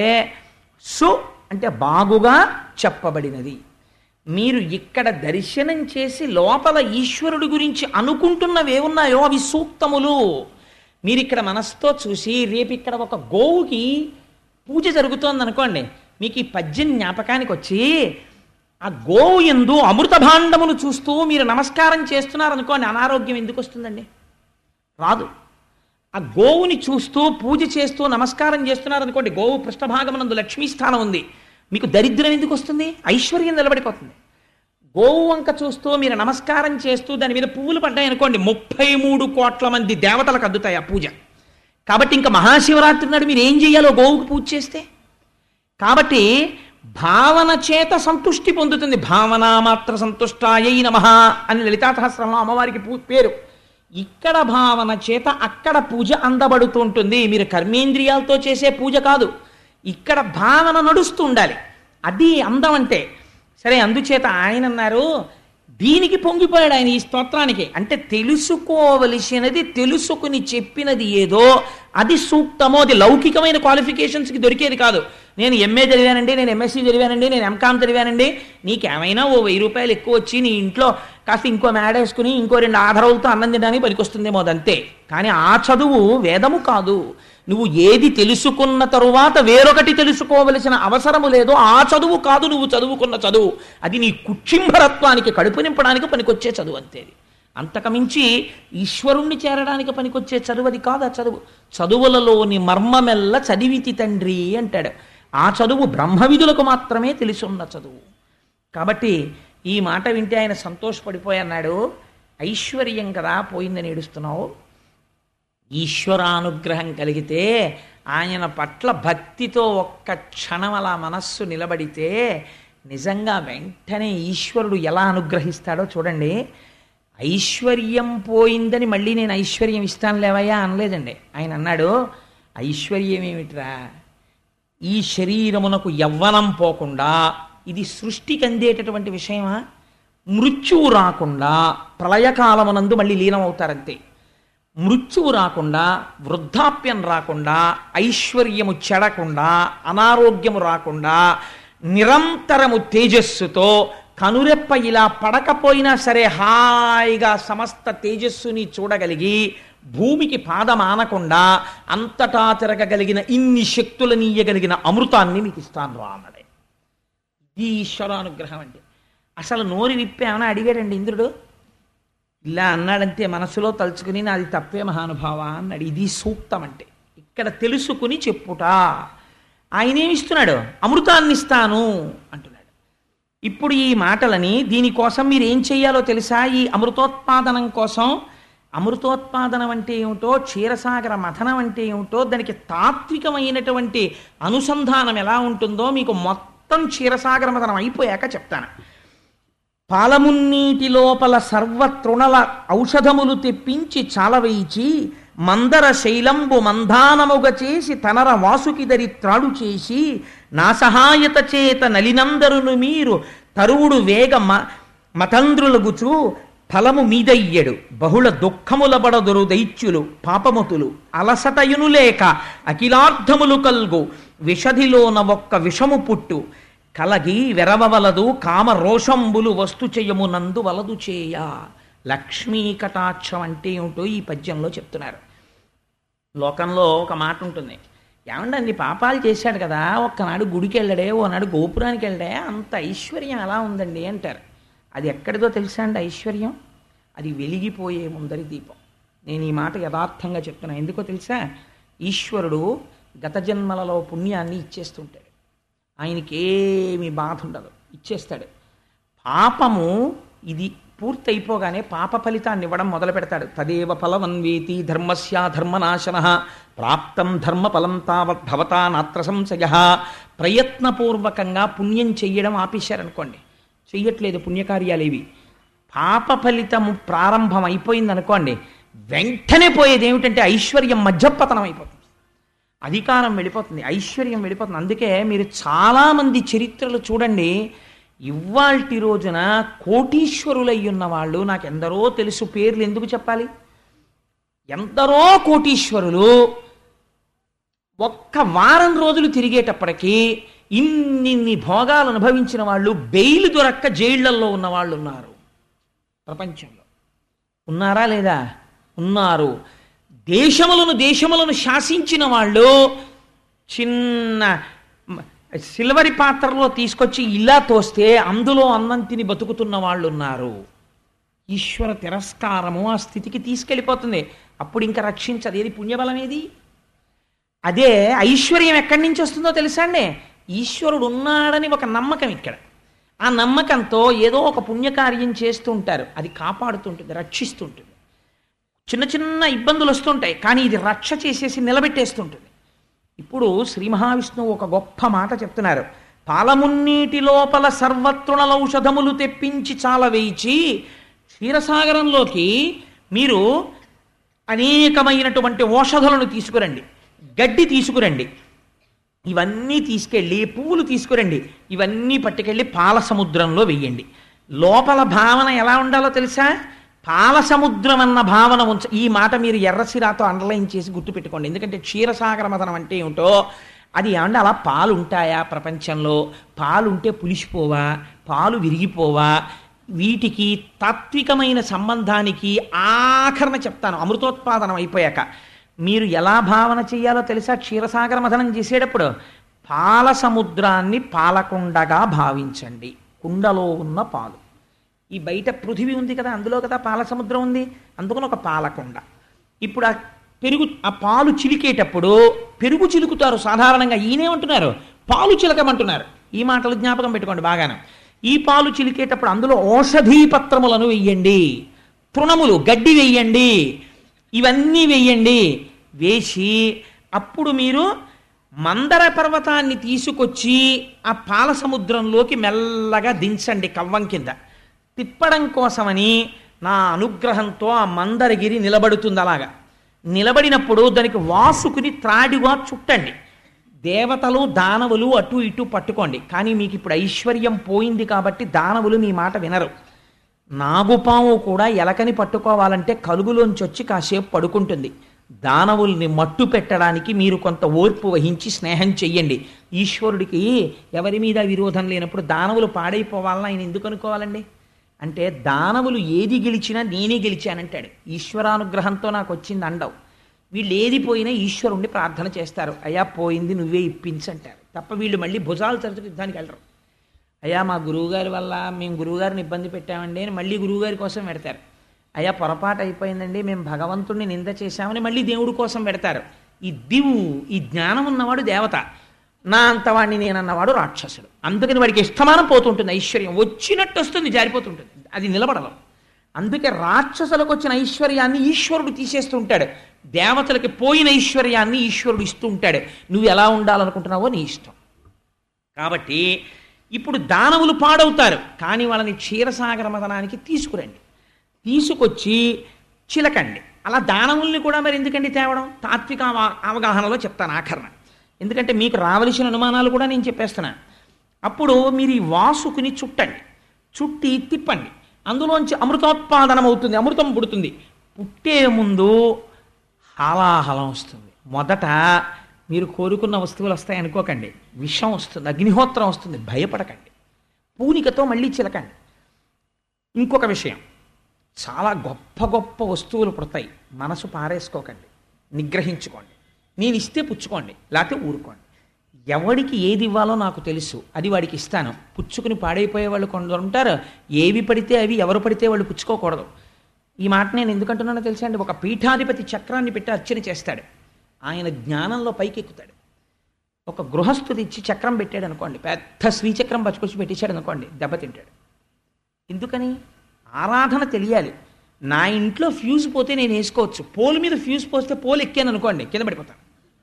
అంటే బాగుగా చెప్పబడినది. మీరు ఇక్కడ దర్శనం చేసి లోపల ఈశ్వరుడి గురించి అనుకుంటున్నవేమున్నాయో అవి సూక్తములు. మీరు ఇక్కడ మనస్సుతో చూసి రేపు ఇక్కడ ఒక గోవుకి పూజ జరుగుతోంది అనుకోండి, మీకు ఈ పద్యం జ్ఞాపకానికి వచ్చి ఆ గోవు యందు అమృత భాండమును చూస్తూ మీరు నమస్కారం చేస్తున్నారనుకోండి, అనారోగ్యం ఎందుకు వస్తుందండి? రాదు. ఆ గోవుని చూస్తూ పూజ చేస్తూ నమస్కారం చేస్తున్నారనుకోండి, గోవు పృష్ఠభాగమునందు లక్ష్మీస్థానం ఉంది, మీకు దరిద్రం ఎందుకు వస్తుంది? ఐశ్వర్యం నిలబడిపోతుంది. గోవు వంక చూస్తూ మీరు నమస్కారం చేస్తూ దాని మీద పువ్వులు పడ్డాయి అనుకోండి, 33 కోట్ల మంది దేవతలకు అద్దుతాయి ఆ పూజ. కాబట్టి ఇంకా మహాశివరాత్రి నాడు మీరు ఏం చేయాలో గోవుకు పూజ చేస్తే, కాబట్టి భావన చేత సంతుష్టి పొందుతుంది. భావనా మాత్ర సంతుష్టాయై నమః అని లలితా సహస్రంలో అమ్మవారికి పేరు. ఇక్కడ భావన చేత అక్కడ పూజ అందబడుతూ ఉంటుంది. మీరు కర్మేంద్రియాలతో చేసే పూజ కాదు, ఇక్కడ భావన నడుస్తూ ఉండాలి. అది అందం అంటే. సరే, అందుచేత ఆయన అన్నారు, దీనికి పొంగిపోయాడు ఆయన ఈ స్తోత్రానికి. అంటే తెలుసుకోవలసినది తెలుసుకుని చెప్పినది ఏదో అది సూక్తమో. అది లౌకికమైన క్వాలిఫికేషన్స్కి దొరికేది కాదు. నేను ఎంఏ చదివానండి, నేను ఎంఎస్సీ చదివానండి, నేను ఎంకామ్ చదివానండి, నీకేమైనా ఓ 1000 రూపాయలు ఎక్కువ వచ్చి నీ ఇంట్లో కాస్త ఇంకో మేడేసుకుని ఇంకో 2 ఆధారాలతో అన్నం తినడానికి పనికొస్తుందేమో, అదంతే. కానీ ఆ చదువు వేదము కాదు. నువ్వు ఏది తెలుసుకున్న తరువాత వేరొకటి తెలుసుకోవలసిన అవసరము లేదో ఆ చదువు కాదు నువ్వు చదువుకున్న చదువు. అది నీ కుక్షింభరత్వానికి, కడుపు నింపడానికి పనికొచ్చే చదువు అంతేది. అంతకమించి ఈశ్వరుణ్ణి చేరడానికి పనికొచ్చే చదువు అది కాదు. ఆ చదువు చదువులలోని మర్మమెల్ల చదివితి తండ్రి అంటాడు. ఆ చదువు బ్రహ్మవిధులకు మాత్రమే తెలుసున్న చదువు. కాబట్టి ఈ మాట వింటే ఆయన సంతోషపడిపోయి అన్నాడు, ఐశ్వర్యం కదా పోయిందని ఏడుస్తున్నావు, ఈశ్వరానుగ్రహం కలిగితే ఆయన పట్ల భక్తితో ఒక్క క్షణం అలా మనస్సు నిలబడితే నిజంగా వెంటనే ఈశ్వరుడు ఎలా అనుగ్రహిస్తాడో చూడండి. ఐశ్వర్యం పోయిందని మళ్ళీ నేను ఐశ్వర్యం ఇస్తాను లేవయ్యా అనలేదండి. ఆయన అన్నాడు, ఐశ్వర్యం ఏమిట్రా, ఈ శరీరమునకు యవ్వనం పోకుండా, ఇది సృష్టికి అందేటటువంటి విషయమా, మృత్యువు రాకుండా ప్రళయకాలమునందు మళ్ళీ లీనమవుతారంతే. మృత్యువు రాకుండా, వృద్ధాప్యం రాకుండా, ఐశ్వర్యము చెడకుండా, అనారోగ్యము రాకుండా, నిరంతరము తేజస్సుతో కనురెప్ప ఇలా పడకపోయినా సరే హాయిగా సమస్త తేజస్సుని చూడగలిగి భూమికి పాదమానకుండా అంతటా తిరగగలిగిన ఇన్ని శక్తులనీయగలిగిన అమృతాన్ని మీకు ఇస్తాను రా అన్నాడే. ఈ ఈశ్వరానుగ్రహం అంటే అసలు నోరు విప్పేమని అడిగాడండి ఇంద్రుడు. ఇలా అన్నాడంతే, మనసులో తలుచుకుని నాది తప్పే మహానుభావ అన్నాడు. ఇది సూక్తం అంటే. ఇక్కడ తెలుసుకుని చెప్పుట. ఆయనేమిస్తున్నాడు? అమృతాన్ని ఇస్తాను అంటున్నాడు. ఇప్పుడు ఈ మాటలని దీనికోసం మీరు ఏం చెయ్యాలో తెలుసా? ఈ అమృతోత్పాదనం కోసం, అమృతోత్పాదనం అంటే ఏమిటో, క్షీరసాగర మథనం అంటే ఏమిటో, దానికి తాత్వికమైనటువంటి అనుసంధానం ఎలా ఉంటుందో మీకు మొత్తం క్షీరసాగర మథనం అయిపోయాక చెప్తాను. పాలమున్నీటి లోపల సర్వతృణల ఔషధములు తెప్పించి చాలవేయిచి మందర శైలంబు మంధానముగ చేసి తనర వాసుకిదరి త్రాడు చేసి నా సహాయత చేత నలినందరును మీరు తరువుడు వేగ మతంద్రులగుచు ఫలము మీదయ్యడు బహుళ దుఃఖముల బడదురు దైత్యులు పాపముతులు అలసటయును లేక అఖిలార్థములు కల్గు విషధిలోన ఒక్క విషము పుట్టు కలగి వెరవవలదు కామ రోషంబులు వస్తు చేయమునందు వలదు చేయ. లక్ష్మీ కటాక్షం అంటే ఏమిటో ఈ పద్యంలో చెప్తున్నారు. లోకంలో ఒక మాట ఉంటుంది, ఏమంటే అన్ని పాపాలు చేశాడు కదా, ఒక్కనాడు గుడికి వెళ్ళడే, ఓనాడు గోపురానికి వెళ్ళడే, అంత ఐశ్వర్యం ఎలా ఉందండి అంటారు. అది ఎక్కడిదో తెలుసా అండి ఐశ్వర్యం? అది వెలిగిపోయే ముందరి దీపం. నేను ఈ మాట యథార్థంగా చెప్తున్నా. ఎందుకో తెలుసా? ఈశ్వరుడు గత జన్మలలో పుణ్యాన్ని ఇచ్చేస్తుంటాడు. ఆయనకి ఏమి బాధ ఉండదు, ఇచ్చేస్తాడు. పాపము ఇది పూర్తి అయిపోగానే పాప ఫలితాన్ని ఇవ్వడం మొదలు పెడతాడు. తదేవ ఫలవన్వేతి ధర్మస్యా ధర్మనాశన ప్రాప్తం ధర్మ ఫలం తావత్ భవతా నాత్ర సంశయ. ప్రయత్నపూర్వకంగా పుణ్యం చెయ్యడం ఆపేశారనుకోండి, చెయ్యట్లేదు పుణ్యకార్యాలేవి, పాప ఫలితము ప్రారంభం అయిపోయిందనుకోండి, వెంటనే పోయేది ఏమిటంటే ఐశ్వర్యం మధ్యపతనం అయిపోతుంది, అధికారం వెళ్ళిపోతుంది, ఐశ్వర్యం వెళ్ళిపోతుంది. అందుకే మీరు చాలామంది చరిత్రలు చూడండి, ఇవాల్టి రోజున కోటీశ్వరులై ఉన్న వాళ్ళు నాకు ఎందరో తెలుసు, పేర్లు ఎందుకు చెప్పాలి? ఎందరో కోటీశ్వరులు ఒక్క వారం రోజులు తిరిగేటప్పటికీ ఇన్ని భోగాలు అనుభవించిన వాళ్ళు బెయిల్ దొరక్క జైళ్లలో ఉన్న వాళ్ళు ఉన్నారు. ప్రపంచంలో ఉన్నారా లేదా? ఉన్నారు. దేశములను శాసించిన వాళ్ళు చిన్న సిల్వరి పాత్రలో తీసుకొచ్చి ఇలా తోస్తే అందులో అన్నం తిని బతుకుతున్న వాళ్ళు ఉన్నారు. ఈశ్వర తిరస్కారము ఆ స్థితికి తీసుకెళ్ళిపోతుంది. అప్పుడు ఇంకా రక్షించదు. ఏది పుణ్యబలం ఏది? అదే ఐశ్వర్యం ఎక్కడి నుంచి వస్తుందో తెలుసా అండి? ఈశ్వరుడు ఉన్నాడని ఒక నమ్మకం ఇక్కడ. ఆ నమ్మకంతో ఏదో ఒక పుణ్యకార్యం చేస్తూ ఉంటారు, అది కాపాడుతుంటుంది, రక్షిస్తుంటుంది. చిన్న చిన్న ఇబ్బందులు వస్తుంటాయి, కానీ ఇది రక్ష చేసేసి నిలబెట్టేస్తుంటుంది. ఇప్పుడు శ్రీ మహావిష్ణువు ఒక గొప్ప మాట చెప్తున్నారు. పాలమున్నీటి లోపల సర్వతృణలౌషధములు తెప్పించి చాలా వేయించి క్షీరసాగరంలోకి మీరు అనేకమైనటువంటి ఔషధులను తీసుకురండి, గడ్డి తీసుకురండి, ఇవన్నీ తీసుకెళ్ళి పువ్వులు తీసుకురండి, ఇవన్నీ పట్టుకెళ్ళి పాల సముద్రంలో వెయ్యండి. లోపల భావన ఎలా ఉండాలో తెలుసా? పాల సముద్రం అన్న భావన ఈ మాట మీరు ఎర్రసిరాతో అండర్లైన్ చేసి గుర్తుపెట్టుకోండి. ఎందుకంటే క్షీరసాగర మథనం అంటే ఏమిటో అది ఏమంటే అలా పాలు ఉంటాయా ప్రపంచంలో? పాలు ఉంటే పులిసిపోవా, పాలు విరిగిపోవా? వీటికి తాత్వికమైన సంబంధానికి ఆఖరణ చెప్తాను. అమృతోత్పాదనం అయిపోయాక మీరు ఎలా భావన చేయాలో తెలుసా? క్షీరసాగర మథనం చేసేటప్పుడు పాల సముద్రాన్ని పాలకుండగా భావించండి. కుండలో ఉన్న పాలు, ఈ బయట పృథివీ ఉంది కదా, అందులో కదా పాల సముద్రం ఉంది, అందుకని ఒక పాలకుండ. ఇప్పుడు ఆ పాలు చిలికేటప్పుడు పెరుగు చిలుకుతారు సాధారణంగా. ఈయనేమంటున్నారు? పాలు చిలకమంటున్నారు. ఈ మాటలు జ్ఞాపకం పెట్టుకోండి బాగానే. ఈ పాలు చిలికేటప్పుడు అందులో ఔషధీ పత్రములను వెయ్యండి, తృణములు గడ్డి వెయ్యండి, ఇవన్నీ వెయ్యండి. వేసి అప్పుడు మీరు మందర పర్వతాన్ని తీసుకొచ్చి ఆ పాల సముద్రంలోకి మెల్లగా దించండి. కవ్వం కింద తిప్పడం కోసమని నా అనుగ్రహంతో ఆ మందరగిరి నిలబడుతుంది. అలాగా నిలబడినప్పుడు దానికి వాసుకుని త్రాడిగా చుట్టండి. దేవతలు దానవులు అటు ఇటు పట్టుకోండి. కానీ మీకు ఇప్పుడు ఐశ్వర్యం పోయింది కాబట్టి దానవులు మీ మాట వినరు. నాగుపాము కూడా ఎలకని పట్టుకోవాలంటే కలుగులోంచి వచ్చి కాసేపు పడుకుంటుంది. దానవుల్ని మట్టు పెట్టడానికి మీరు కొంత ఓర్పు వహించి స్నేహం చెయ్యండి. ఈశ్వరుడికి ఎవరి మీద విరోధం లేనప్పుడు దానవులు పాడైపోవాలని ఆయన ఎందుకు అనుకోవాలండి? అంటే దానవులు ఏది గెలిచినా నేనే గెలిచానంటాడు. ఈశ్వరానుగ్రహంతో నాకు వచ్చింది అండవు. వీళ్ళు ఏది పోయినా ఈశ్వరుణ్ణి ప్రార్థన చేస్తారు. అయ్యా పోయింది నువ్వే ఇప్పించంటారు తప్ప వీళ్ళు మళ్ళీ భుజాలు తరచుకు యుద్ధానికి వెళ్ళరు. అయ్యా మా గురువుగారి వల్ల మేము గురువుగారిని ఇబ్బంది పెట్టామండి అని మళ్ళీ గురువుగారి కోసం పెడతారు. అయ్యా పొరపాటు అయిపోయిందండి మేము భగవంతుడిని నింద చేశామని మళ్ళీ దేవుడి కోసం పెడతారు. ఈ ఈ జ్ఞానం ఉన్నవాడు దేవత, నా అంతవాడిని నేనన్నవాడు రాక్షసుడు. అందుకని వాడికి ఇష్టమానం పోతుంటుంది, ఐశ్వర్యం వచ్చినట్టు వస్తుంది, జారిపోతుంటుంది, అది నిలబడదు. అందుకే రాక్షసులకు వచ్చిన ఐశ్వర్యాన్ని ఈశ్వరుడు తీసేస్తూ ఉంటాడు, దేవతలకి పోయిన ఐశ్వర్యాన్ని ఈశ్వరుడు ఇస్తూ ఉంటాడు. నువ్వు ఎలా ఉండాలనుకుంటున్నావో నీ ఇష్టం. కాబట్టి ఇప్పుడు దానవులు పాడవుతారు, కానీ వాళ్ళని క్షీరసాగర మదనానికి తీసుకురండి, తీసుకొచ్చి చిలకండి. అలా దానవుల్ని కూడా మరి ఎందుకండి తేవడం? తాత్విక అవగాహనలో చెప్తాను ఆఖరణ, ఎందుకంటే మీకు రావలసిన అనుమానాలు కూడా నేను చెప్పేస్తున్నాను. అప్పుడు మీరు ఈ వాసుకుని చుట్టండి, చుట్టి తిప్పండి, అందులోంచి అమృతోత్పాదనం అవుతుంది, అమృతం పుడుతుంది. పుట్టే ముందు హాలాహలం వస్తుంది. మొదట మీరు కోరుకున్న వస్తువులు వస్తాయి అనుకోకండి, విషం వస్తుంది, అగ్నిహోత్రం వస్తుంది, భయపడకండి, పూనికతో మళ్ళీ చిలకండి. ఇంకొక విషయం, చాలా గొప్ప గొప్ప వస్తువులు పుడతాయి, మనసు పారేసుకోకండి, నిగ్రహించుకోండి. నేను ఇస్తే పుచ్చుకోండి, లేకపోతే ఊరుకోండి. ఎవడికి ఏది ఇవ్వాలో నాకు తెలుసు, అది వాడికి ఇస్తాను. పుచ్చుకుని పాడైపోయే వాళ్ళు కొందరు ఉంటారు, ఏవి పడితే అవి ఎవరు పడితే వాళ్ళు పుచ్చుకోకూడదు. ఈ మాట నేను ఎందుకంటున్నానో తెలుసా అండి? ఒక పీఠాధిపతి చక్రాన్ని పెట్టి అర్చన చేస్తాడు, ఆయన జ్ఞానంలో పైకి ఎక్కుతాడు. ఒక గృహస్థుడు ఇచ్చి చక్రం పెట్టాడు అనుకోండి, పెద్ద శ్రీచక్రం పచ్చుకొచ్చి పెట్టేశాడు అనుకోండి, దెబ్బతింటాడు. ఎందుకని? ఆరాధన తెలియాలి. నా ఇంట్లో ఫ్యూజ్ పోతే నేను వేసుకోవచ్చు, పోలు మీద ఫ్యూజ్ పోస్తే పోలు ఎక్కాను అనుకోండి కింద పడిపోతాను.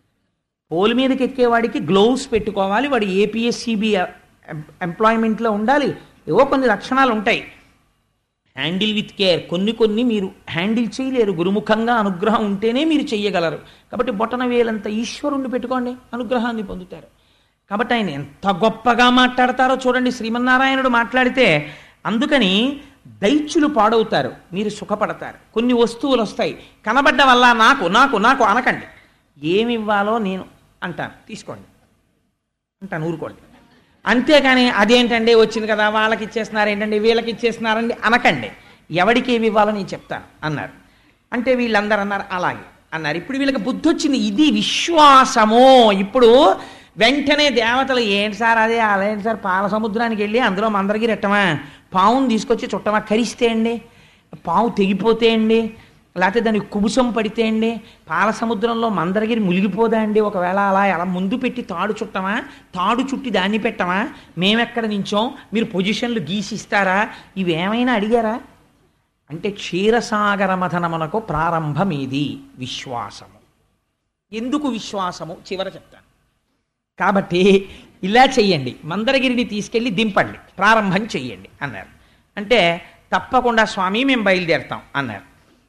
పోలు మీదకి ఎక్కేవాడికి గ్లోవ్స్ పెట్టుకోవాలి, వాడు ఏపీఎస్సిబి ఎంప్లాయ్మెంట్లో ఉండాలి, ఏవో కొన్ని లక్షణాలు ఉంటాయి. హ్యాండిల్ విత్ కేర్, కొన్ని మీరు హ్యాండిల్ చేయలేరు, గురుముఖంగా అనుగ్రహం ఉంటేనే మీరు చెయ్యగలరు. కాబట్టి బొటన వేలంత ఈశ్వరుణ్ణి పెట్టుకోండి, అనుగ్రహాన్ని పొందుతారు. కాబట్టి ఆయన ఎంత గొప్పగా మాట్లాడతారో చూడండి శ్రీమన్నారాయణుడు మాట్లాడితే. అందుకని దైత్యులు పాడవుతారు, మీరు సుఖపడతారు. కొన్ని వస్తువులు వస్తాయి, కనబడ్డ వల్ల నాకు నాకు నాకు అనకండి, ఏమి ఇవ్వాలో నేను అంటాను, తీసుకోండి అంటాను, ఊరుకోండి. అంతేకాని అదేంటండి వచ్చింది కదా వాళ్ళకి ఇచ్చేస్తున్నారు ఏంటండి వీళ్ళకి ఇచ్చేస్తున్నారండి అనకండి. ఎవడికి ఏమి ఇవ్వాలో నేను చెప్తాను అన్నారు. అంటే వీళ్ళందరూ అన్నారు అలాగే అన్నారు. ఇప్పుడు వీళ్ళకి బుద్ధి వచ్చింది, ఇది విశ్వాసము. ఇప్పుడు వెంటనే దేవతలు ఏంటి సార్ అదే అలాంటి సార్, పాల సముద్రానికి వెళ్ళి అందులో మందరగిరి ఎట్టమా, పావును తీసుకొచ్చి చుట్టమా, కరిస్తే అండి, పావు తెగిపోతే అండి, లేకపోతే దానికి కుబుసం పడితే అండి, పాల సముద్రంలో మందరగిరి మునిగిపోదా అండి, ఒకవేళ అలా ముందు పెట్టి తాడు చుట్టమా, తాడు చుట్టి దాన్ని పెట్టమా, మేమెక్కడ నించోం, మీరు పొజిషన్లు గీసిస్తారా, ఇవేమైనా అడిగారా? అంటే క్షీరసాగర మథనమునకు ప్రారంభమేది విశ్వాసము. ఎందుకు విశ్వాసము చివర చెప్తాను. కాబట్టి ఇలా చెయ్యండి, మందరగిరిని తీసుకెళ్ళి దింపండి, ప్రారంభం చెయ్యండి అన్నారు. అంటే తప్పకుండా స్వామి మేము బయలుదేరుతాం అన్నారు.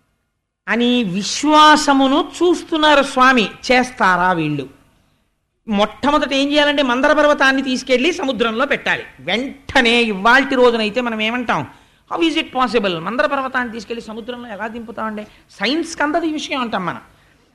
అని విశ్వాసమును చూస్తున్నారు స్వామి, చేస్తారా వీళ్ళు? మొట్టమొదట ఏం చేయాలంటే మందర పర్వతాన్ని తీసుకెళ్ళి సముద్రంలో పెట్టాలి. వెంటనే ఇవాల్టి రోజునైతే మనం ఏమంటాం, how is it possible, Mandara పర్వతాన్ని తీసుకెళ్ళి సముద్రంలో ఎలా దింపుతామండి? సైన్స్కి అందది ఈ విషయం అంటాం మనం.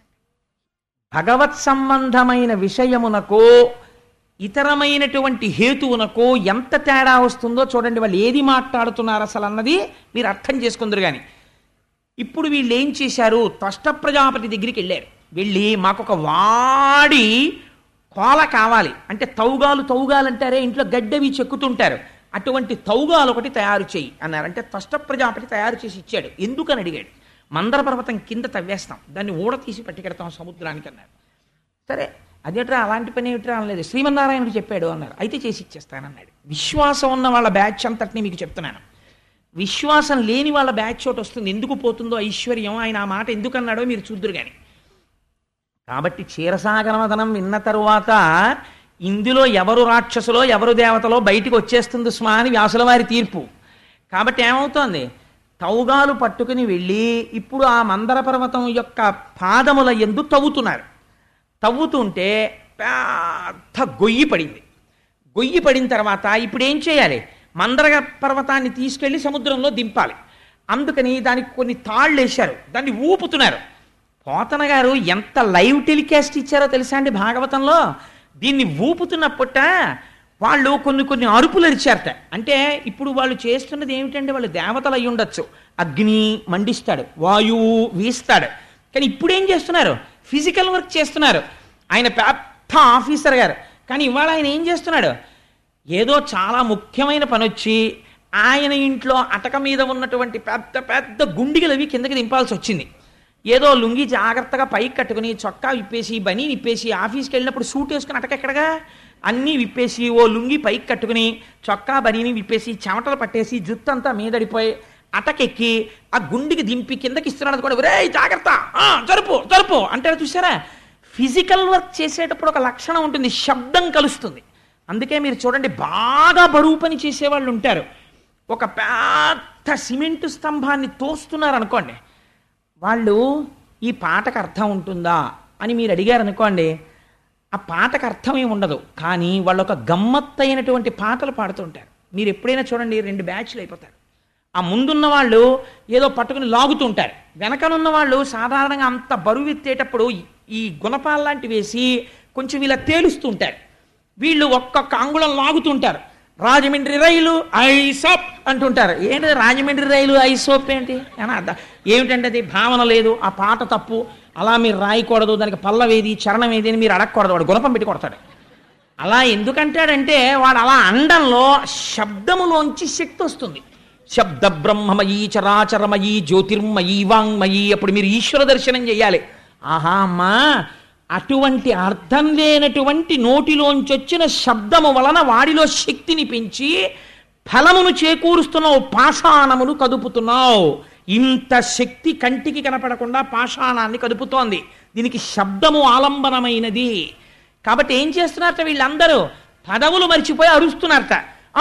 భగవత్ సంబంధమైన విషయమునకో ఇతరమైనటువంటి హేతువునకో ఎంత తేడా వస్తుందో చూడండి. వాళ్ళు ఏది మాట్లాడుతున్నారు అసలు అన్నది మీరు అర్థం చేసుకుందరు. కానీ ఇప్పుడు వీళ్ళు ఏం చేశారు, త్వష్ట ప్రజాపతి దగ్గరికి వెళ్ళారు. వెళ్ళి మాకొక వాడి కోల కావాలి అంటే, తౌగాలంటారే ఇంట్లో గడ్డవి చెక్కుతుంటారు, అటువంటి తౌగాలు ఒకటి తయారు చేయి అన్నారు. అంటే త్వష్ట ప్రజాపతి తయారు చేసి ఇచ్చాడు. ఎందుకని అడిగాడు. మందర పర్వతం కింద తవ్వేస్తాం, దాన్ని ఊడ తీసి పట్టుకెడతాం సముద్రానికి అన్నారు. సరే అదేట్రా అలాంటి పని ఏమిట్రా అనలేదు, శ్రీమన్నారాయణుడు చెప్పాడు అన్నారు. అయితే చేసి ఇచ్చేస్తానన్నాడు. విశ్వాసం ఉన్న వాళ్ళ బ్యాచ్ అంతటిని మీకు చెప్తున్నాను. విశ్వాసం లేని వాళ్ళ బ్యాచ్ చోటు వస్తుంది. ఎందుకు పోతుందో ఐశ్వర్యం, ఆయన ఆ మాట ఎందుకు అన్నాడో మీరు చూద్దురు కానీ. కాబట్టి క్షీరసాగరమదనం విన్న తరువాత ఇందులో ఎవరు రాక్షసులో ఎవరు దేవతలో బయటికి వచ్చేస్తుంది స్మా అని వ్యాసుల వారి తీర్పు. కాబట్టి ఏమవుతోంది, తౌగాలు పట్టుకుని వెళ్ళి ఇప్పుడు ఆ మందర పర్వతం యొక్క పాదముల యందు తవ్వుతున్నారు. తవ్వుతుంటే పెద్ద గొయ్యి పడింది. గొయ్యి పడిన తర్వాత ఇప్పుడు ఏం చేయాలి, మందర పర్వతాన్ని తీసుకెళ్లి సముద్రంలో దింపాలి. అందుకని దానికి కొన్ని తాళ్ళు వేశారు, దాన్ని ఊపుతున్నారు. పోతన గారు ఎంత లైవ్ టెలికాస్ట్ ఇచ్చారో తెలుసా అండి భాగవతంలో. దీన్ని ఊపుతున్నప్పుట వాళ్ళు కొన్ని అరుపులు అరిచారట. అంటే ఇప్పుడు వాళ్ళు చేస్తున్నది ఏమిటంటే వాళ్ళు దేవతలు అయి ఉండొచ్చు. అగ్ని మండిస్తాడు, వాయువు వీస్తాడు. కానీ ఇప్పుడు ఏం చేస్తున్నారు? ఫిజికల్ వర్క్ చేస్తున్నారు. ఆయన పెద్ద ఆఫీసర్ గారు. కానీ ఇవాళ ఆయన ఏం చేస్తున్నాడు? ఏదో చాలా ముఖ్యమైన పని వచ్చి ఆయన ఇంట్లో అటక మీద ఉన్నటువంటి పెద్ద పెద్ద గుండిగలు అవి కిందకి దింపాల్సి వచ్చింది. ఏదో లుంగి జాగ్రత్తగా పైకి కట్టుకుని చొక్కా విప్పేసి బనీ విప్పేసి ఆఫీస్కి వెళ్ళినప్పుడు సూట్ వేసుకుని అటకెక్కడగా అన్నీ విప్పేసి ఓ లుంగి పైకి కట్టుకుని చొక్కా బనీని విప్పేసి చెమటలు పట్టేసి జుత్తంతా మీదడిపోయి అటకెక్కి ఆ గుండికి దింపి కిందకి ఇస్తున్నాడు కూడా, ఒరే జాగ్రత్త, జరుపు అంటే చూసారా? ఫిజికల్ వర్క్ చేసేటప్పుడు ఒక లక్షణం ఉంటుంది, శబ్దం కలుస్తుంది. అందుకే మీరు చూడండి, బాగా బరువు పని చేసేవాళ్ళు ఉంటారు. ఒక పెద్ద సిమెంటు స్తంభాన్ని తోస్తున్నారు అనుకోండి, వాళ్ళు ఈ పాటకు అర్థం ఉంటుందా అని మీరు అడిగారు అనుకోండి, ఆ పాటకు అర్థం ఏమి ఉండదు. కానీ వాళ్ళు ఒక గమ్మత్తైనటువంటి పాటలు పాడుతుంటారు. మీరు ఎప్పుడైనా చూడండి, 2 బ్యాచ్లు అయిపోతారు. ఆ ముందున్న వాళ్ళు ఏదో పట్టుకుని లాగుతుంటారు, వెనకనున్న వాళ్ళు సాధారణంగా అంత బరువు ఎత్తేటప్పుడు ఈ గుణపాలు లాంటివి వేసి కొంచెం ఇలా తేలుస్తుంటారు. వీళ్ళు ఒక్కొక్క అంగుళం లాగుతుంటారు. రాజమండ్రి రైలు ఐసోప్ అంటుంటారు. ఏంటి రాజమండ్రి రైలు ఐసోప్ ఏంటి అని అర్థం ఏమిటంటే అది భావన లేదు, ఆ పాట తప్పు, అలా మీరు రాయకూడదు, దానికి పల్లవేది చరణం ఏది అని మీరు అడగకూడదు. వాడు గుణపం పెట్టి కొడతాడు. అలా ఎందుకంటాడంటే వాడు అలా అండంలో శబ్దములోంచి శక్తి వస్తుంది. శబ్ద బ్రహ్మమయీ చరాచరమయీ జ్యోతిర్మయీ వాంగ్మయీ. అప్పుడు మీరు ఈశ్వర దర్శనం చెయ్యాలి. ఆహా అమ్మా, అటువంటి అర్థం లేనటువంటి నోటిలోంచి వచ్చిన శబ్దము వలన వాడిలో శక్తిని పెంచి ఫలమును చేకూరుస్తున్నావు, పాషాణమును కదుపుతున్నావు. ఇంత శక్తి కంటికి కనపడకుండా పాషాణాన్ని కదుపుతోంది. దీనికి శబ్దము ఆలంబనమైనది. కాబట్టి ఏం చేస్తున్నారట వీళ్ళందరూ? పదవులు మర్చిపోయి అరుస్తున్నారట.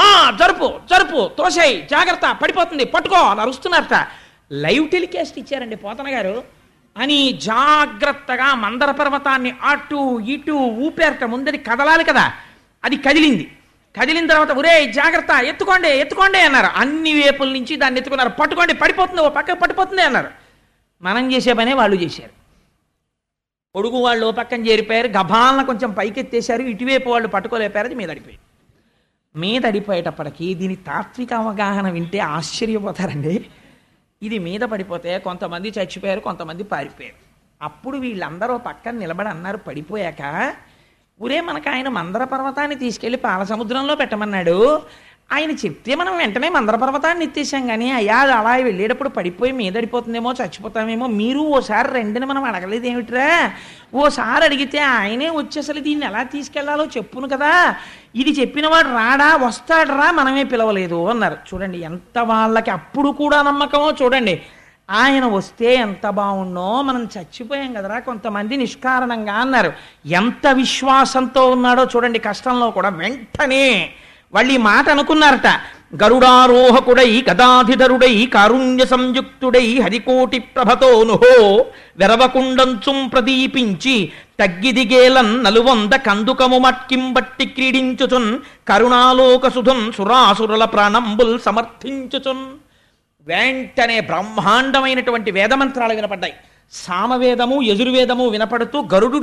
జరుపు తోసేయ్, జాగ్రత్త, పడిపోతుంది, పట్టుకో అని అరుస్తున్నారట. లైవ్ టెలికాస్ట్ ఇచ్చారండి పోతన గారు. అని జాగ్రత్తగా మందర పర్వతాన్ని అటు ఇటు ఊపేరట. ముందది కదలాలి కదా, అది కదిలింది. కదిలిన తర్వాత ఒరే జాగ్రత్త, ఎత్తుకోండి అన్నారు. అన్ని వేపుల నుంచి దాన్ని ఎత్తుకున్నారు. పట్టుకోండి, పడిపోతుంది, ఓ పక్క పడిపోతుంది అన్నారు. మనం చేసే పనే వాళ్ళు చేశారు. పొడుగు వాళ్ళు ఓ పక్కన చేరిపోయారు, గభాలను కొంచెం పైకెత్తేశారు. ఇటువైపు వాళ్ళు పట్టుకోలేపారు, అది మీద అడిపోయేటప్పటికీ దీని తాత్విక అవగాహన వింటే ఆశ్చర్యపోతారండి. ఇది మీద పడిపోతే కొంతమంది చచ్చిపోయారు, కొంతమంది పారిపోయారు. అప్పుడు వీళ్ళందరూ పక్కన నిలబడి అన్నారు పడిపోయాక, ఊరే మనకు ఆయన మందర పర్వతాన్ని తీసుకెళ్లి పాల సముద్రంలో పెట్టమన్నాడు. ఆయన చెప్తే మనం వెంటనే మందర పర్వతాన్ని ఎత్తేసాం. కానీ అయ్యా అలా వెళ్ళేటప్పుడు పడిపోయి మీదడిపోతుందేమో, చచ్చిపోతామేమో, మీరు ఓసారి రెండుని మనం అడగలేదు ఏమిట్రా? ఓసారి అడిగితే ఆయనే వచ్చి అసలు దీన్ని ఎలా తీసుకెళ్లాలో చెప్పును కదా, ఇది చెప్పినవాడు రాడా, వస్తాడరా, మనమే పిలవలేదు అన్నారు. చూడండి ఎంత వాళ్ళకి అప్పుడు కూడా నమ్మకమో చూడండి. ఆయన వస్తే ఎంత బాగుండో, మనం చచ్చిపోయాం కదరా కొంతమంది నిష్కారణంగా అన్నారు. ఎంత విశ్వాసంతో ఉన్నాడో చూడండి. కష్టంలో కూడా వెంటనే వాళ్ళు ఈ మాట అనుకున్నారట. గరుడారోహకుడై గదాధిధరుడై కారుణ్య సంయుక్తుడై హరికోటి ప్రభతోనుహో వెరవకుండంచుం ప్రదీపించి తగ్గిదిగేలన్ నలువంద కందుకము మట్కింబట్టి క్రీడించుచున్ కరుణాలోక సుధున్ సురాసురుల ప్రాణంబుల్ సమర్థించుచున్. వెంటనే బ్రహ్మాండమైనటువంటి వేదమంత్రాలు వినపడ్డాయి. సామవేదము యజుర్వేదము వినపడుతూ గరుడు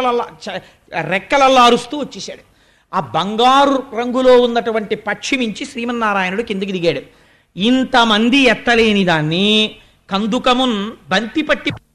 రెక్కలల్లా అరుస్తూ వచ్చేసాడు. ఆ బంగారు రంగులో ఉన్నటువంటి పక్షి మించి శ్రీమన్నారాయణుడు కిందికి దిగాడు. ఇంతమంది ఎత్తలేని దాన్ని కందుకమున్ బంతి పట్టి